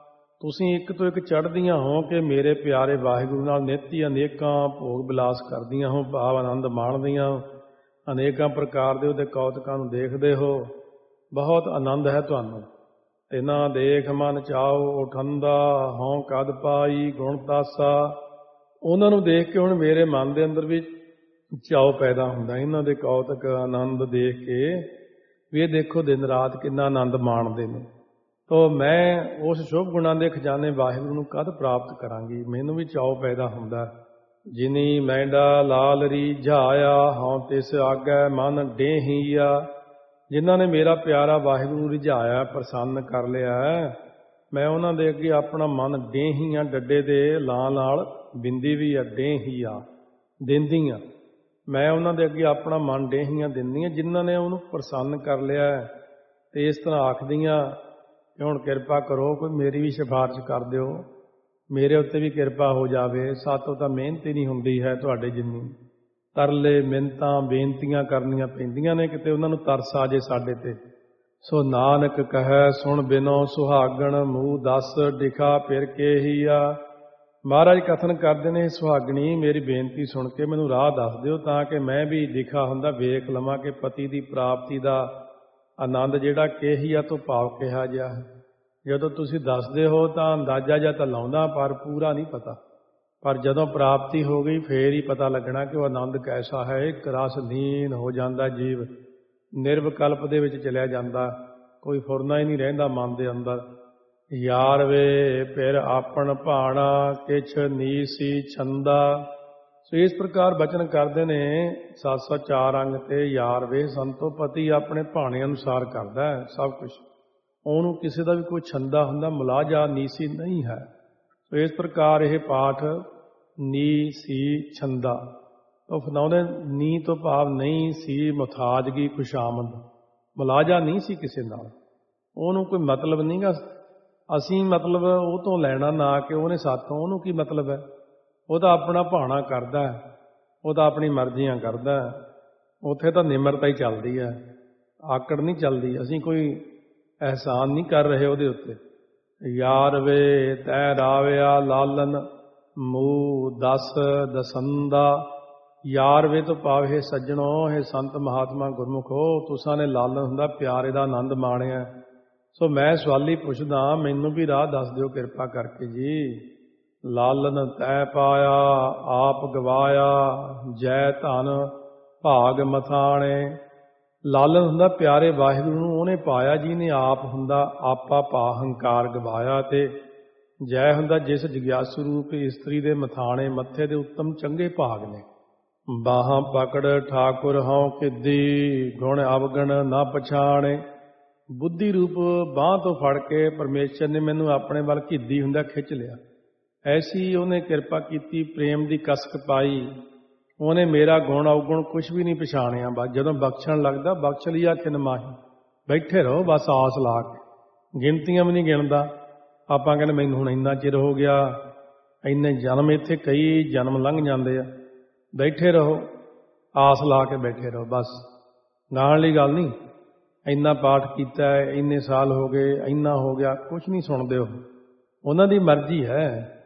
ਤੁਸੀਂ ਇੱਕ ਤੋਂ ਇੱਕ ਚੜ੍ਹਦੀਆਂ ਹੋ ਕਿ ਮੇਰੇ ਪਿਆਰੇ ਵਾਹਿਗੁਰੂ ਨਾਲ ਨਿੱਤ ਹੀ ਅਨੇਕਾਂ ਭੋਗ ਬਿਲਾਸ ਕਰਦੀਆਂ ਹੋ, ਭਾਵ ਆਨੰਦ ਮਾਣਦੀਆਂ, ਅਨੇਕਾਂ ਪ੍ਰਕਾਰ ਦੇ ਉਹਦੇ ਕੌਤਕਾਂ ਨੂੰ ਦੇਖਦੇ ਹੋ। ਬਹੁਤ ਆਨੰਦ ਹੈ ਤੁਹਾਨੂੰ। ਤਿਨਾ ਦੇਖ ਮਨ ਚਾਓ ਉਠੰਦਾ ਹਉ ਕਦ ਪਾਈ ਗੁਣ ਤਾਸਾ। ਉਹਨਾਂ ਨੂੰ ਦੇਖ ਕੇ ਹੁਣ ਮੇਰੇ ਮਨ ਦੇ ਅੰਦਰ ਵੀ ਚਾਓ ਪੈਦਾ ਹੁੰਦਾ, ਇਹਨਾਂ ਦੇ ਕੌਤਕ ਆਨੰਦ ਦੇਖ ਕੇ ਵੀ ਇਹ ਦੇਖੋ ਦਿਨ ਰਾਤ ਕਿੰਨਾ ਆਨੰਦ ਮਾਣਦੇ ਨੇ। ਤੋ ਮੈਂ ਉਸ ਸ਼ੁਭ ਗੁਣਾਂ ਦੇ ਖਜ਼ਾਨੇ ਵਾਹਿਗੁਰੂ ਨੂੰ ਕਦ ਪ੍ਰਾਪਤ ਕਰਾਂਗੀ, ਮੈਨੂੰ ਵੀ ਚਾਓ ਪੈਦਾ ਹੁੰਦਾ। ਜਿਨੀ ਮੈਂਡਾ ਲਾਲ ਰੀਝਾਇਆ ਹਉ ਤਿਸ ਆਗੈ ਮਨ ਡੇਹੀਆ। ਜਿਨ੍ਹਾਂ ਨੇ ਮੇਰਾ ਪਿਆਰਾ ਵਾਹਿਗੁਰੂ ਰਿਝਾਇਆ, ਪ੍ਰਸੰਨ ਕਰ ਲਿਆ, ਮੈਂ ਉਹਨਾਂ ਦੇ ਅੱਗੇ ਆਪਣਾ ਮਨ ਡੇਹੀਆਂ, ਡੱਡੇ ਦੇ ਲਾਂ ਨਾਲ ਬਿੰਦੀ ਵੀ ਆ, ਡੇਹੀਆ ਦਿੰਦੀਆਂ, ਮੈਂ ਉਹਨਾਂ ਦੇ ਅੱਗੇ ਆਪਣਾ ਮਨ ਡੇਹੀਆਂ ਦਿੰਦੀਆਂ। ਜਿਨ੍ਹਾਂ ਨੇ ਉਹਨੂੰ ਪ੍ਰਸੰਨ ਕਰ ਲਿਆ ਤੇ ਇਸ ਤਰ੍ਹਾਂ ਆਖਦੀਆਂ ਕਿ ਹੁਣ ਕਿਰਪਾ ਕਰੋ, ਕੋਈ ਮੇਰੀ ਵੀ ਸਿਫਾਰਿਸ਼ ਕਰ ਦਿਓ, ਮੇਰੇ ਉੱਤੇ ਵੀ ਕਿਰਪਾ ਹੋ ਜਾਵੇ। ਸਾਤੋਂ ਤਾਂ ਮਿਹਨਤ ਹੀ ਨਹੀਂ ਹੁੰਦੀ ਹੈ ਤੁਹਾਡੇ ਜਿੰਨੀ। ਤਰਲੇ ਮਿੰਨਤਾਂ ਬੇਨਤੀਆਂ ਕਰਨੀਆਂ ਪੈਂਦੀਆਂ ਨੇ, ਕਿਤੇ ਉਹਨਾਂ ਨੂੰ ਤਰਸ ਆ ਜੇ ਸਾਡੇ ਤੇ। ਸੋ ਨਾਨਕ ਕਹੈ ਸੁਣ ਬਿਨੋ ਸੁਹਾਗਣ ਮੂੰਹ ਦਸ ਡਿਖਾ ਫਿਰ ਕੇ ਹੀ ਆ। ਮਹਾਰਾਜ ਕਥਨ ਕਰਦੇ ਨੇ, ਸੁਹਾਗਣੀ ਮੇਰੀ ਬੇਨਤੀ ਸੁਣ ਕੇ ਮੈਨੂੰ ਰਾਹ ਦੱਸ ਦਿਓ ਤਾਂ ਕਿ ਮੈਂ ਵੀ ਲਿਖਾ ਹੁੰਦਾ ਵੇਖ ਲਵਾਂ ਕਿ ਪਤੀ ਦੀ ਪ੍ਰਾਪਤੀ ਦਾ ਆਨੰਦ ਜਿਹੜਾ ਕਿਹੀਆ ਤੋਂ ਭਾਵ ਕਿਹਾ ਗਿਆ ਹੈ। ਜਦੋਂ ਤੁਸੀਂ ਦੱਸਦੇ ਹੋ ਤਾਂ ਅੰਦਾਜ਼ਾ ਜਿਹਾ ਤਾਂ ਲਾਉਂਦਾ, ਪਰ ਪੂਰਾ ਨਹੀਂ ਪਤਾ। ਪਰ ਜਦੋਂ ਪ੍ਰਾਪਤੀ ਹੋ ਗਈ ਫੇਰ ਹੀ ਪਤਾ ਲੱਗਣਾ ਕਿ ਉਹ ਆਨੰਦ ਕੈਸਾ ਹੈ। ਇੱਕ ਰਸ ਲੀਨ ਹੋ ਜਾਂਦਾ ਜੀਵ, ਨਿਰਵਿਕਲਪ ਦੇ ਵਿੱਚ ਚਲਿਆ ਜਾਂਦਾ, ਕੋਈ ਫੁਰਨਾ ਹੀ ਨਹੀਂ ਰਹਿੰਦਾ ਮਨ ਦੇ ਅੰਦਰ। ਯਾਰ ਵੇ ਫਿਰ ਆਪਣ ਭਾਣਾ ਕਿਛ ਨੀਸੀ ਛੰਦਾ। ਸੋ ਇਸ ਪ੍ਰਕਾਰ ਬਚਨ ਕਰਦੇ ਨੇ ਸੱਤ ਸੌ ਚਾਰ ਅੰਗ ਤੇ, ਯਾਰ ਵੇ ਸੰਤੋ ਪਤੀ ਆਪਣੇ ਭਾਣੇ ਅਨੁਸਾਰ ਕਰਦਾ ਹੈ ਸਭ ਕੁਛ, ਉਹਨੂੰ ਕਿਸੇ ਦਾ ਵੀ ਕੋਈ ਛੰਦਾ ਹੁੰਦਾ, ਮੁਲਾਜਾ ਨੀਸੀ ਨਹੀਂ ਹੈ। ਸੋ ਇਸ ਪ੍ਰਕਾਰ ਇਹ ਪਾਠ ਨੀ ਸੀ ਛੰਦਾ ਤੋਂ ਫਨਾਉਂਦੇ। ਨੀ ਤੋਂ ਭਾਵ ਨਹੀਂ ਸੀ ਮੁਥਾਜਗੀ ਖੁਸ਼ਾਮਦ, ਮੁਲਾਜਾ ਨਹੀਂ ਸੀ ਕਿਸੇ ਨਾਲ, ਉਹਨੂੰ ਕੋਈ ਮਤਲਬ ਨਹੀਂ ਗਾ। ਅਸੀਂ ਮਤਲਬ ਉਹ ਤੋਂ ਲੈਣਾ ਨਾ ਕਿ ਉਹਨੇ ਸਾਥੋਂ, ਉਹਨੂੰ ਕੀ ਮਤਲਬ ਹੈ। ਉਹਦਾ ਆਪਣਾ ਭਾਣਾ ਕਰਦਾ, ਉਹਦਾ ਆਪਣੀ ਮਰਜ਼ੀਆਂ ਕਰਦਾ। ਉੱਥੇ ਤਾਂ ਨਿਮਰਤਾ ਹੀ ਚੱਲਦੀ ਹੈ, ਆਕੜ ਨਹੀਂ ਚੱਲਦੀ। ਅਸੀਂ ਕੋਈ ਅਹਿਸਾਨ ਨਹੀਂ ਕਰ ਰਹੇ ਉਹਦੇ ਉੱਤੇ। ਯਾਰ ਵੇ ਤੈ ਰਾਵਿਆ ਲਾਲਨ ਮੂਹ ਦਸ ਦਸੰਦਾ। ਯਾਰ ਵੇ ਤੋਂ ਭਾਵ ਹੈ ਸੱਜਣੋ, ਇਹ ਸੰਤ ਮਹਾਤਮਾ ਗੁਰਮੁਖੋ, ਤੁਸਾਂ ਨੇ ਲਾਲਨ ਹੁੰਦਾ ਪਿਆਰੇ ਦਾ ਆਨੰਦ ਮਾਣਿਆ। ਸੋ ਮੈਂ ਸਵਾਲੀ ਪੁੱਛਦਾ, ਮੈਨੂੰ ਵੀ ਰਾਹ ਦੱਸ ਦਿਓ ਕਿਰਪਾ ਕਰਕੇ ਜੀ। ਲਾਲਨ ਤੈ ਪਾਇਆ ਆਪ ਗਵਾਇਆ, ਜੈ ਧਨ ਭਾਗ ਮਥਾਣੇ। ਲਾਲਨ ਹੁੰਦਾ ਪਿਆਰੇ ਵਾਹਿਗੁਰੂ ਨੂੰ, ਉਹਨੇ ਪਾਇਆ ਜਿਹਨੇ ਆਪ ਹੁੰਦਾ ਆਪਾ ਭਾ ਹੰਕਾਰ ਗਵਾਇਆ। ਤੇ ਜੈ ਹੁੰਦਾ ਜਿਸ ਜਗਿਆਸੂ ਰੂਪ ਇਸਤਰੀ ਦੇ ਮਥਾਣੇ, ਮੱਥੇ ਦੇ ਉੱਤਮ ਚੰਗੇ ਭਾਗ ਨੇ। ਬਾਹਾਂ ਪਕੜ ਠਾਕੁਰ ਹਉ ਕਿੱਦੀ, ਗੁਣ ਅਵਗਣ ਨਾ ਪਛਾਣੇ। ਬੁੱਧੀ ਰੂਪ ਬਾਂਹ ਤੋਂ ਫੜ ਕੇ ਪਰਮੇਸ਼ਰ ਨੇ ਮੈਨੂੰ ਆਪਣੇ ਵੱਲ ਘਿੱਦੀ ਹੁੰਦਾ ਖਿੱਚ ਲਿਆ। ਐਸੀ ਉਹਨੇ ਕਿਰਪਾ ਕੀਤੀ, ਪ੍ਰੇਮ ਦੀ ਕਸਕ ਪਾਈ। ਉਹਨੇ ਮੇਰਾ ਗੁਣ ਅਵਗੁਣ ਕੁਛ ਵੀ ਨਹੀਂ ਪਛਾਣਿਆ। ਬਸ ਜਦੋਂ ਬਖਸ਼ਣ ਲੱਗਦਾ, ਬਖਸ਼ ਲਿਆ ਖਿਨ ਮਾਹੀ। ਬੈਠੇ ਰਹੋ ਬਸ ਆਸ ਲਾ ਕੇ, ਗਿਣਤੀਆਂ ਵੀ ਨਹੀਂ ਗਿਣਦਾ। ਆਪਾਂ ਕਹਿੰਦੇ ਮੈਨੂੰ ਹੁਣ ਇੰਨਾ ਚਿਰ ਹੋ ਗਿਆ, ਇੰਨੇ ਜਨਮ, ਇੱਥੇ ਕਈ ਜਨਮ ਲੰਘ ਜਾਂਦੇ ਆ। ਬੈਠੇ ਰਹੋ, ਆਸ ਲਾ ਕੇ ਬੈਠੇ ਰਹੋ ਬਸ। ਗਾਣ ਲਈ ਗੱਲ ਨਹੀਂ, ਇੰਨਾ ਪਾਠ ਕੀਤਾ ਹੈ, ਇੰਨੇ ਸਾਲ ਹੋ ਗਏ, ਇੰਨਾ ਹੋ ਗਿਆ, ਕੁਛ ਨਹੀਂ ਸੁਣਦੇ ਉਹ। ਉਹਨਾਂ ਦੀ ਮਰਜ਼ੀ ਹੈ,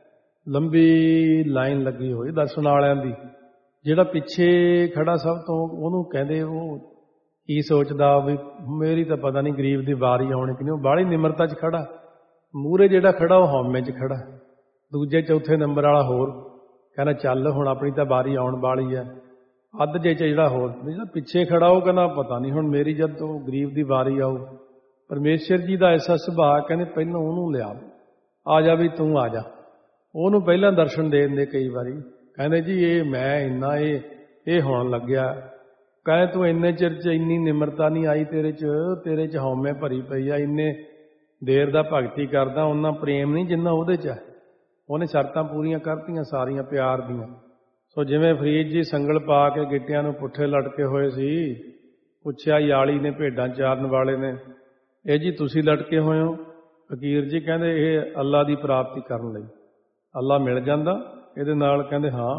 ਲੰਬੀ ਲਾਈਨ ਲੱਗੀ ਹੋਈ ਦਰਸ਼ਨ ਵਾਲਿਆਂ ਦੀ। ਜਿਹੜਾ ਪਿੱਛੇ ਖੜਾ ਸਭ ਤੋਂ, ਉਹਨੂੰ ਕਹਿੰਦੇ ਉਹ ਕੀ ਸੋਚਦਾ ਵੀ ਮੇਰੀ ਤਾਂ ਪਤਾ ਨਹੀਂ ਗਰੀਬ ਦੀ ਵਾਰੀ ਆਉਣੀ ਕਿ ਨਹੀਂ। ਉਹ ਬਾਹਲੀ ਨਿਮਰਤਾ 'ਚ ਖੜਾ। ਮੂਹਰੇ ਜਿਹੜਾ ਖੜਾ ਉਹ ਹਉਮੈ 'ਚ ਖੜਾ। ਦੂਜੇ ਚੌਥੇ ਨੰਬਰ ਵਾਲਾ ਹੋਰ ਕਹਿੰਦਾ ਚੱਲ ਹੁਣ ਆਪਣੀ ਤਾਂ ਵਾਰੀ ਆਉਣ ਵਾਲੀ ਹੈ। ਅੱਧ ਜੇ 'ਚ ਜਿਹੜਾ ਹੋਰ, ਜਿਹੜਾ ਪਿੱਛੇ ਖੜਾ ਉਹ ਕਹਿੰਦਾ ਪਤਾ ਨਹੀਂ ਹੁਣ ਮੇਰੀ ਜਦ ਉਹ ਗਰੀਬ ਦੀ ਵਾਰੀ ਆਊ। ਪਰਮੇਸ਼ਰ ਜੀ ਦਾ ਐਸਾ ਸੁਭਾਅ, ਕਹਿੰਦੇ ਪਹਿਲਾਂ ਉਹਨੂੰ ਲਿਆ, ਆ ਜਾ ਵੀ ਤੂੰ ਆ ਜਾ। ਉਹਨੂੰ ਪਹਿਲਾਂ ਦਰਸ਼ਨ ਦੇ ਦਿੰਦੇ ਕਈ ਵਾਰੀ। ਕਹਿੰਦੇ ਜੀ ਇਹ ਮੈਂ ਇੰਨਾ ਇਹ ਇਹ ਹੋਣ ਲੱਗਿਆ। ਕਹਿੰਦੇ ਤੂੰ ਇੰਨੇ ਚਿਰ 'ਚ ਇੰਨੀ ਨਿਮਰਤਾ ਨਹੀਂ ਆਈ ਤੇਰੇ 'ਚ, ਤੇਰੇ 'ਚ ਹਉਮੈ ਭਰੀ ਪਈ ਆ। ਇੰਨੇ ਦੇਰ ਦਾ ਭਗਤੀ ਕਰਦਾ, ਉਹਨਾਂ ਪ੍ਰੇਮ ਨਹੀਂ ਜਿੰਨਾ ਉਹਦੇ 'ਚ ਹੈ। ਉਹਨੇ ਸ਼ਰਤਾਂ ਪੂਰੀਆਂ ਕਰਤੀਆਂ ਸਾਰੀਆਂ ਪਿਆਰ ਦੀਆਂ। ਸੋ ਜਿਵੇਂ ਫਰੀਦ ਜੀ ਸੰਗਲ ਪਾ ਕੇ ਗਿੱਟਿਆਂ ਨੂੰ ਪੁੱਠੇ ਲਟਕੇ ਹੋਏ ਸੀ, ਪੁੱਛਿਆ ਯਾਲੀ ਨੇ ਭੇਡਾਂ ਚਾਰਨ ਵਾਲੇ ਨੇ, ਇਹ ਜੀ ਤੁਸੀਂ ਲਟਕੇ ਹੋਏ ਹੋ? ਫਕੀਰ ਜੀ ਕਹਿੰਦੇ ਇਹ ਅੱਲਾ ਦੀ ਪ੍ਰਾਪਤੀ ਕਰਨ ਲਈ। ਅੱਲਾ ਮਿਲ ਜਾਂਦਾ ਇਹਦੇ ਨਾਲ? ਕਹਿੰਦੇ ਹਾਂ।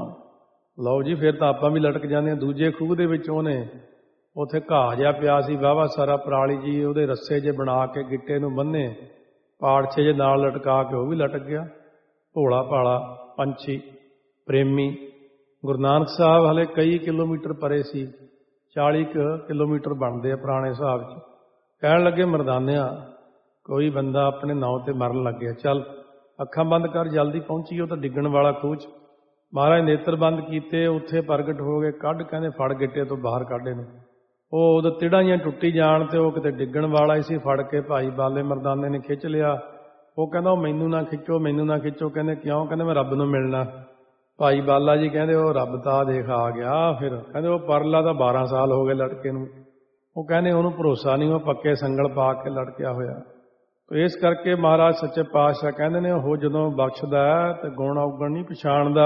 ਲਓ ਜੀ ਫਿਰ ਤਾਂ ਆਪਾਂ ਵੀ ਲਟਕ ਜਾਂਦੇ ਹਾਂ। ਦੂਜੇ ਖੂਹ ਦੇ ਵਿੱਚ ਉਹਨੇ ਉੱਥੇ ਘਾਹ ਜਿਹਾ ਪਿਆ ਸੀ ਵਾਹਵਾ ਸਾਰਾ, ਪਰਾਲੀ ਜੀ, ਉਹਦੇ ਰੱਸੇ ਜੇ ਬਣਾ ਕੇ ਗਿੱਟੇ ਨੂੰ ਬੰਨੇ, ਪਾੜਛੇ ਜੇ ਨਾਲ ਲਟਕਾ ਕੇ ਉਹ ਵੀ ਲਟਕ ਗਿਆ। ਭੋਲਾ ਭਾਲਾ ਪੰਛੀ ਪ੍ਰੇਮੀ। ਗੁਰੂ ਨਾਨਕ ਸਾਹਿਬ ਹਲੇ ਕਈ ਕਿਲੋਮੀਟਰ ਪਰੇ ਸੀ, ਚਾਲੀ ਕੁ ਕਿਲੋਮੀਟਰ ਬਣਦੇ ਆ ਪੁਰਾਣੇ ਹਿਸਾਬ 'ਚ। ਕਹਿਣ ਲੱਗੇ ਮਰਦਾਨਿਆਂ, ਕੋਈ ਬੰਦਾ ਆਪਣੇ ਨਾਂ ਤੇ ਮਰਨ ਲੱਗਿਆ, ਚੱਲ ਅੱਖਾਂ ਬੰਦ ਕਰ, ਜਲਦੀ ਪਹੁੰਚੀ। ਉਹ ਤਾਂ ਡਿੱਗਣ ਵਾਲਾ ਖੂਹ 'ਚ। ਮਹਾਰਾਜ ਨੇਤਰ ਬੰਦ ਕੀਤੇ, ਉੱਥੇ ਪ੍ਰਗਟ ਹੋ ਗਏ। ਕੱਢ, ਕਹਿੰਦੇ ਫੜ ਗਿੱਟੇ ਤੋਂ ਬਾਹਰ ਕੱਢ ਇਹਨੂੰ। ਉਹ ਉਹਦਾ ਤਿੜਾਂ ਜਿਹੀਆਂ ਟੁੱਟੀ ਜਾਣ ਤੇ ਉਹ ਕਿਤੇ ਡਿੱਗਣ ਵਾਲਾ ਹੀ ਸੀ। ਫੜ ਕੇ ਭਾਈ ਬਾਲੇ ਮਰਦਾਨੇ ਨੇ ਖਿੱਚ ਲਿਆ। ਉਹ ਕਹਿੰਦਾ ਉਹ ਮੈਨੂੰ ਨਾ ਖਿੱਚੋ, ਮੈਨੂੰ ਨਾ ਖਿੱਚੋ। ਕਹਿੰਦੇ ਕਿਉਂ? ਕਹਿੰਦੇ ਮੈਂ ਰੱਬ ਨੂੰ ਮਿਲਣਾ। ਭਾਈ ਬਾਲਾ ਜੀ ਕਹਿੰਦੇ ਉਹ ਰੱਬ ਤਾਂ ਦੇਖ ਆ ਗਿਆ। ਫਿਰ ਕਹਿੰਦੇ ਉਹ ਪਰਲਾ ਤਾਂ ਬਾਰਾਂ ਸਾਲ ਹੋ ਗਏ ਲੜਕੇ ਨੂੰ। ਉਹ ਕਹਿੰਦੇ ਉਹਨੂੰ ਭਰੋਸਾ ਨਹੀਂ, ਉਹ ਪੱਕੇ ਸੰਗਲ ਪਾ ਕੇ ਲੜਕਿਆ ਹੋਇਆ। ਇਸ ਕਰਕੇ ਮਹਾਰਾਜ ਸੱਚੇ ਪਾਤਸ਼ਾਹ ਕਹਿੰਦੇ ਨੇ ਉਹ ਜਦੋਂ ਬਖਸ਼ਦਾ ਤੇ ਗੁਣ ਔਗਣ ਨਹੀਂ ਪਛਾਣਦਾ।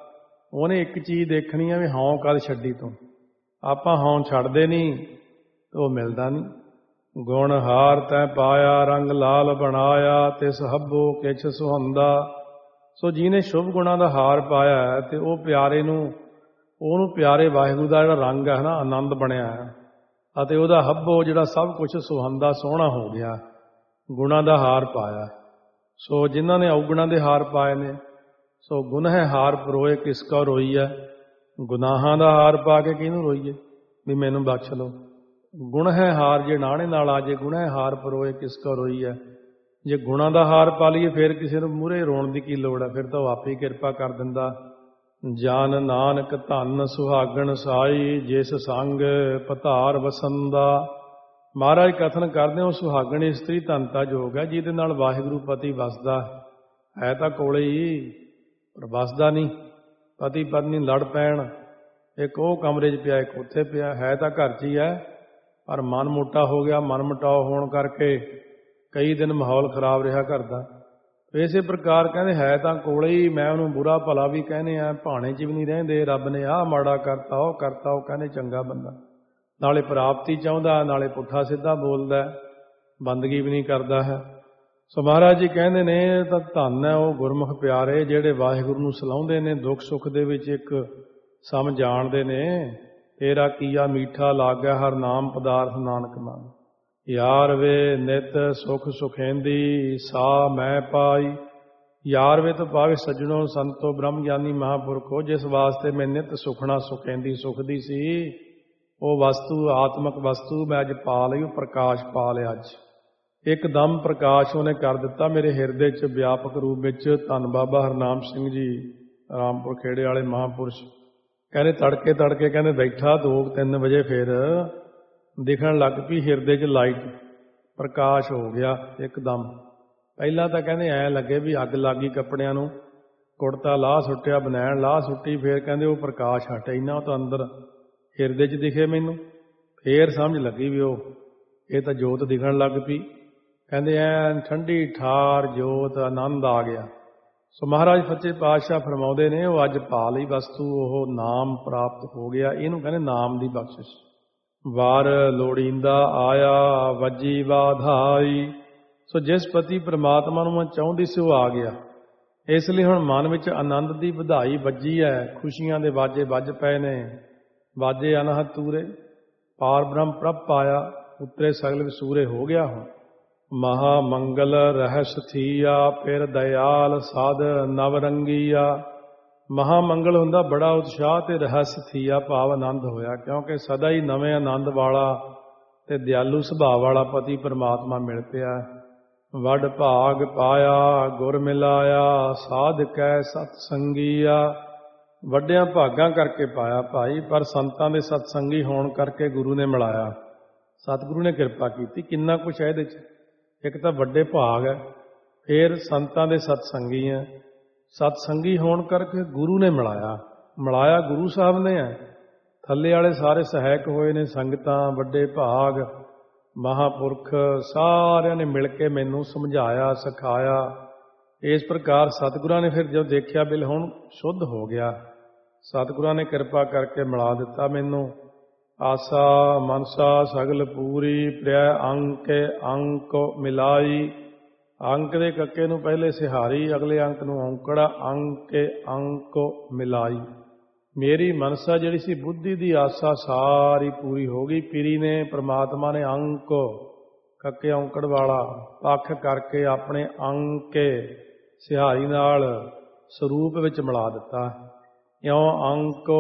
ਉਹਨੇ ਇੱਕ ਚੀਜ਼ ਦੇਖਣੀ ਆ ਵੀ ਹਉਂ ਕਦ ਛੱਡੀ ਤੂੰ। ਆਪਾਂ ਹਉਂ ਛੱਡਦੇ ਨਹੀਂ ਤੇ ਉਹ ਮਿਲਦਾ ਨਹੀਂ। ਗੁਣ ਹਾਰ ਤੈਂ ਪਾਇਆ, ਰੰਗ ਲਾਲ ਬਣਾਇਆ, ਤਿਸ ਹੱਬੋ ਕਿਛ ਸੁਹੰਦਾ। ਸੋ ਜਿਹਨੇ ਸ਼ੁਭ ਗੁਣਾਂ ਦਾ ਹਾਰ ਪਾਇਆ ਤੇ ਉਹ ਪਿਆਰੇ ਨੂੰ, ਉਹਨੂੰ ਪਿਆਰੇ ਵਾਹਿਗੁਰੂ ਦਾ ਜਿਹੜਾ ਰੰਗ ਹੈ ਨਾ, ਆਨੰਦ ਬਣਿਆ ਹੈ। ਅਤੇ ਉਹਦਾ ਹੱਬੋ ਜਿਹੜਾ ਸਭ ਕੁਛ ਸੁਹੰਦਾ ਸੋਹਣਾ ਹੋ ਗਿਆ, ਗੁਣਾਂ ਦਾ ਹਾਰ ਪਾਇਆ। ਸੋ ਜਿਨ੍ਹਾਂ ਨੇ ਔਗੁਣਾਂ ਦੇ ਹਾਰ ਪਾਏ ਨੇ, ਸੋ ਗੁਨਾਹ ਹਾਰ ਪਰੋਏ ਕਿਸ ਕਾ ਰੋਈਐ। ਗੁਨਾਹਾਂ ਦਾ ਹਾਰ ਪਾ ਕੇ ਕਿਹਨੂੰ ਰੋਈਏ ਵੀ ਮੈਨੂੰ ਬਖਸ਼ ਲਓ। ਗੁਨਾਹ ਹਾਰ ਜੇ ਨਾਣੇ ਨਾਲ ਆ ਜੇ, ਗੁਨਾਹ ਹਾਰ ਪਰੋਏ ਕਿਸ ਕਾ ਰੋਈਐ। ਜੇ ਗੁਣਾਂ ਦਾ ਹਾਰ ਪਾ ਲਈਏ ਫਿਰ ਕਿਸੇ ਨੂੰ ਮੂਹਰੇ ਰੋਣ ਦੀ ਕੀ ਲੋੜ ਹੈ, ਫਿਰ ਤਾਂ ਉਹ ਆਪੇ ਹੀ ਕਿਰਪਾ ਕਰ ਦਿੰਦਾ। ਜਨ ਨਾਨਕ ਧਨ ਸੁਹਾਗਣ ਸਾਈ, ਜਿਸ ਸੰਗ ਪਧਾਰ ਵਸੰਦਾ। ਮਹਾਰਾਜ ਕਥਨ ਕਰਦੇ ਹੋ ਸੁਹਾਗਣ ਇਸਤਰੀ ਧਨਤਾ ਯੋਗ ਹੈ ਜਿਹਦੇ ਨਾਲ ਵਾਹਿਗੁਰੂ ਪਤੀ ਵਸਦਾ ਹੈ। ਤਾਂ ਕੋਲੇ ਹੀ ਪਰ ਵਸਦਾ ਨਹੀਂ। ਪਤੀ ਪਤਨੀ ਲੜ ਪੈਣ, ਇੱਕ ਉਹ ਕਮਰੇ 'ਚ ਪਿਆ ਇੱਕ ਉੱਥੇ ਪਿਆ, ਹੈ ਤਾਂ ਘਰ 'ਚ ਹੀ ਹੈ ਪਰ ਮਨ ਮੋਟਾ ਹੋ ਗਿਆ। ਮਨ ਮੁਟਾਓ ਹੋਣ ਕਰਕੇ ਕਈ ਦਿਨ ਮਾਹੌਲ ਖਰਾਬ ਰਿਹਾ ਘਰ ਦਾ। ਇਸੇ ਪ੍ਰਕਾਰ ਕਹਿੰਦੇ ਹੈ ਤਾਂ ਕੋਲੇ ਹੀ, ਮੈਂ ਉਹਨੂੰ ਬੁਰਾ ਭਲਾ ਵੀ ਕਹਿੰਦੇ ਆ, ਭਾਣੇ 'ਚ ਵੀ ਨਹੀਂ ਰਹਿੰਦੇ। ਰੱਬ ਨੇ ਆਹ ਮਾੜਾ ਕਰਤਾ ਉਹ ਕਰਤਾ, ਉਹ ਕਹਿੰਦੇ ਚੰਗਾ ਬੰਦਾ, ਨਾਲੇ ਪ੍ਰਾਪਤੀ ਚਾਹੁੰਦਾ ਨਾਲੇ ਪੁੱਠਾ ਸਿੱਧਾ ਬੋਲਦਾ, ਬੰਦਗੀ ਵੀ ਨਹੀਂ ਕਰਦਾ ਹੈ। ਸੋ ਮਹਾਰਾਜ ਜੀ ਕਹਿੰਦੇ ਨੇ ਤਾਂ ਧੰਨ ਹੈ ਉਹ ਗੁਰਮੁਖ ਪਿਆਰੇ ਜਿਹੜੇ ਵਾਹਿਗੁਰੂ ਨੂੰ ਸਲਾਹੁੰਦੇ ਨੇ, ਦੁੱਖ ਸੁੱਖ ਦੇ ਵਿੱਚ ਇੱਕ ਸਮ ਜਾਣਦੇ ਨੇ। ਤੇਰਾ ਕੀਆ ਮੀਠਾ ਲਾਗਿਆ ਹਰ ਨਾਮ ਪਦਾਰਥ ਨਾਨਕ ਨਾਮ। ਯਾਰ ਵੇ ਨਿਤ ਸੁਖ ਸੁਖੇਂਦੀ ਸਾ ਮੈਂ ਪਾਈ। ਯਾਰ ਵੇ ਤੋਂ ਭਾਵੇਂ ਸੱਜਣੋ ਸੰਤੋ ਬ੍ਰਹਮ ਗਿਆਨੀ ਮਹਾਂਪੁਰਖੋ, ਜਿਸ ਵਾਸਤੇ ਮੈਂ ਨਿਤ ਸੁਖਣਾ ਸੁਖੇਂਦੀ ਸੁਖਦੀ ਸੀ, ਉਹ ਵਸਤੂ ਆਤਮਕ ਵਸਤੂ ਮੈਂ ਅੱਜ ਪਾ ਲਈ, ਉਹ ਪ੍ਰਕਾਸ਼ ਪਾ ਲਿਆ। ਅੱਜ ਇੱਕਦਮ ਪ੍ਰਕਾਸ਼ ਉਹਨੇ ਕਰ ਦਿੱਤਾ ਮੇਰੇ ਹਿਰਦੇ 'ਚ ਵਿਆਪਕ ਰੂਪ ਵਿੱਚ। ਧੰਨ ਬਾਬਾ ਹਰਨਾਮ ਸਿੰਘ ਜੀ ਰਾਮਪੁਰ ਖੇੜੇ ਵਾਲੇ ਮਹਾਂਪੁਰਸ਼ ਕਹਿੰਦੇ ਤੜਕੇ ਤੜਕੇ ਕਹਿੰਦੇ ਬੈਠਾ ਦੋ ਤਿੰਨ ਵਜੇ ਫਿਰ ਦਿਖਣ ਲੱਗ ਪਈ ਹਿਰਦੇ 'ਚ ਲਾਈਟ, ਪ੍ਰਕਾਸ਼ ਹੋ ਗਿਆ ਇੱਕਦਮ। ਪਹਿਲਾਂ ਤਾਂ ਕਹਿੰਦੇ ਐਂ ਲੱਗੇ ਵੀ ਅੱਗ ਲੱਗ ਗਈ ਕੱਪੜਿਆਂ ਨੂੰ, ਕੁੜਤਾ ਲਾਹ ਸੁੱਟਿਆ, ਬਨੈਣ ਲਾਹ ਸੁੱਟੀ, ਫਿਰ ਕਹਿੰਦੇ ਉਹ ਪ੍ਰਕਾਸ਼ ਹਟੇ ਇੰਨਾ ਤੋਂ ਅੰਦਰ ਹਿਰਦੇ 'ਚ ਦਿਖੇ ਮੈਨੂੰ। ਫੇਰ ਸਮਝ ਲੱਗੀ ਵੀ ਉਹ ਇਹ ਤਾਂ ਜੋਤ ਦਿਖਣ ਲੱਗ ਪਈ। ਕਹਿੰਦੇ ਐਨ ਠੰਡੀ ਠਾਰ ਜੋਤ, ਆਨੰਦ ਆ ਗਿਆ। ਸੋ ਮਹਾਰਾਜ ਸੱਚੇ ਪਾਤਸ਼ਾਹ ਫਰਮਾਉਂਦੇ ਨੇ ਉਹ ਅੱਜ ਪਾ ਲਈ ਵਸਤੂ, ਉਹ ਨਾਮ ਪ੍ਰਾਪਤ ਹੋ ਗਿਆ। ਇਹਨੂੰ ਕਹਿੰਦੇ ਨਾਮ ਦੀ ਬਖਸ਼ਿਸ਼। ਵਾਰ ਲੋੜੀਂਦਾ ਆਇਆ ਵੱਜੀ ਵਾਧਾਈ। ਸੋ ਜਿਸ ਪਤੀ ਪ੍ਰਮਾਤਮਾ ਨੂੰ ਮੈਂ ਚਾਹੁੰਦੀ ਸੀ ਉਹ ਆ ਗਿਆ। ਇਸ ਲਈ ਹੁਣ ਮਨ ਵਿੱਚ ਆਨੰਦ ਦੀ ਵਧਾਈ ਵੱਜੀ ਹੈ, ਖੁਸ਼ੀਆਂ ਦੇ ਵਾਜੇ ਵੱਜ ਪਏ ਨੇ। ਵਾਜੇ ਅਨਹਦ ਤੂਰੇ, ਪਾਰ ਬ੍ਰਹਮ ਪ੍ਰਭ ਪਾਇਆ, ਉਤਰੇ ਸਗਲ ਵਿਸੂਰੇ ਹੋ ਗਿਆ। ਹੁਣ ਮਹਾ ਮੰਗਲ ਰਹਿਸ ਥੀਆ, ਫਿਰ ਦਇਆਲ ਸਾਧ ਨਵ ਰੰਗੀਆ। ਮਹਾ ਮੰਗਲ ਹੁੰਦਾ ਬੜਾ ਉਤਸ਼ਾਹ ਤੇ ਰਹਿਸ ਥੀਆ ਭਾਵ ਆਨੰਦ ਹੋਇਆ, ਕਿਉਂਕਿ ਸਦਾ ਹੀ ਨਵੇਂ ਆਨੰਦ ਵਾਲਾ ਤੇ ਦਿਆਲੂ ਸੁਭਾਅ ਵਾਲਾ ਪਤੀ ਪਰਮਾਤਮਾ ਮਿਲ ਪਿਆ। ਵੱਡ ਭਾਗ ਪਾਇਆ ਗੁਰ ਮਿਲਾਇਆ, ਸਾਧ ਕੈ ਸਤ ਸੰਗੀਆ। ਵੱਡਿਆਂ ਭਾਗਾਂ ਕਰਕੇ ਪਾਇਆ ਭਾਈ, ਪਰ ਸੰਤਾਂ ਦੇ ਸਤਸੰਗੀ ਹੋਣ ਕਰਕੇ ਗੁਰੂ ਨੇ ਮਿਲਾਇਆ। ਸਤਿਗੁਰੂ ਨੇ ਕਿਰਪਾ ਕੀਤੀ। ਕਿੰਨਾ ਕੁਛ ਹੈ ਇਹਦੇ 'ਚ। ਇੱਕ ਤਾਂ ਵੱਡੇ ਭਾਗ ਹੈ, ਫਿਰ ਸੰਤਾਂ ਦੇ ਸਤਸੰਗੀ ਹੈ, ਸਤਸੰਗੀ ਹੋਣ ਕਰਕੇ ਗੁਰੂ ਨੇ ਮਿਲਾਇਆ। ਮਿਲਾਇਆ ਗੁਰੂ ਸਾਹਿਬ ਨੇ ਹੈ, ਥੱਲੇ ਵਾਲੇ ਸਾਰੇ ਸਹਾਇਕ ਹੋਏ ਨੇ, ਸੰਗਤਾਂ, ਵੱਡੇ ਭਾਗ, ਮਹਾਂਪੁਰਖ ਸਾਰਿਆਂ ਨੇ ਮਿਲ ਕੇ ਮੈਨੂੰ ਸਮਝਾਇਆ ਸਿਖਾਇਆ। ਇਸ ਪ੍ਰਕਾਰ ਸਤਿਗੁਰਾਂ ਨੇ ਫਿਰ ਜਦੋਂ ਦੇਖਿਆ ਬਿਲ ਹੁਣ ਸ਼ੁੱਧ ਹੋ ਗਿਆ, ਸਤਿਗੁਰਾਂ ਨੇ ਕਿਰਪਾ ਕਰਕੇ ਮਿਲਾ ਦਿੱਤਾ ਮੈਨੂੰ। ਆਸਾ ਮਨਸਾ ਸਗਲ ਪੂਰੀ, ਪ੍ਰਿਆ ਅੰਕੇ ਅੰਕ ਮਿਲਾਈ। ਅੰਕ ਦੇ ਕੱਕੇ ਨੂੰ ਪਹਿਲੇ ਸਿਹਾਰੀ, ਅਗਲੇ ਅੰਕ ਨੂੰ ਔਂਕੜਾ, ਅੰਕੇ ਅੰਕ ਮਿਲਾਈ। ਮੇਰੀ ਮਨਸਾ ਜਿਹੜੀ ਸੀ, ਬੁੱਧੀ ਦੀ ਆਸਾ ਸਾਰੀ ਪੂਰੀ ਹੋ ਗਈ। ਪੀਰੀ ਨੇ ਪ੍ਰਮਾਤਮਾ ਨੇ ਅੰਕ ਕੱਕੇ ਔਂਕੜ ਵਾਲਾ ਪੱਖ ਕਰਕੇ ਆਪਣੇ ਅੰਕੇ ਸਿਹਾਰੀ ਨਾਲ ਸਰੂਪ ਵਿੱਚ ਮਿਲਾ ਦਿੱਤਾ। ਇਉਂ ਅੰਕ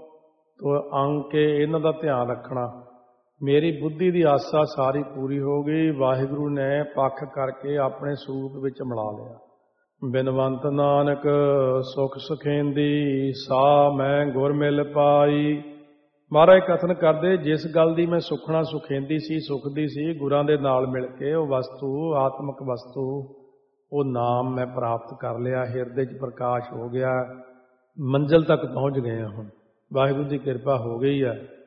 ਤੋ ਅੰਕੇ ਇਹਨਾਂ ਦਾ ਧਿਆਨ ਰੱਖਣਾ। ਮੇਰੀ ਬੁੱਧੀ ਦੀ ਆਸਾ ਸਾਰੀ ਪੂਰੀ ਹੋ ਗਈ। ਵਾਹਿਗੁਰੂ ਨੇ ਪੱਖ ਕਰਕੇ ਆਪਣੇ ਸਰੂਪ ਵਿੱਚ ਮਿਲਾ ਲਿਆ। ਬਿਨਵੰਤ ਨਾਨਕ ਸੁਖ ਸੁਖੇਂਦੀ, ਸਾ ਮੈਂ ਗੁਰ ਮਿਲ ਪਾਈ। ਮਹਾਰਾਜ ਕਥਨ ਕਰਦੇ ਜਿਸ ਗੱਲ ਦੀ ਮੈਂ ਸੁਖਣਾ ਸੁਖੇਂਦੀ ਸੀ, ਸੁਖਦੀ ਸੀ, ਗੁਰਾਂ ਦੇ ਨਾਲ ਮਿਲ ਕੇ ਉਹ ਵਸਤੂ, ਆਤਮਕ ਵਸਤੂ, ਉਹ ਨਾਮ ਮੈਂ ਪ੍ਰਾਪਤ ਕਰ ਲਿਆ। ਹਿਰਦੇ 'ਚ ਪ੍ਰਕਾਸ਼ ਹੋ ਗਿਆ। ਮੰਜ਼ਿਲ ਤੱਕ ਪਹੁੰਚ ਗਏ ਹਾਂ। ਹੁਣ ਵਾਹਿਗੁਰੂ ਦੀ ਕਿਰਪਾ ਹੋ ਗਈ ਹੈ।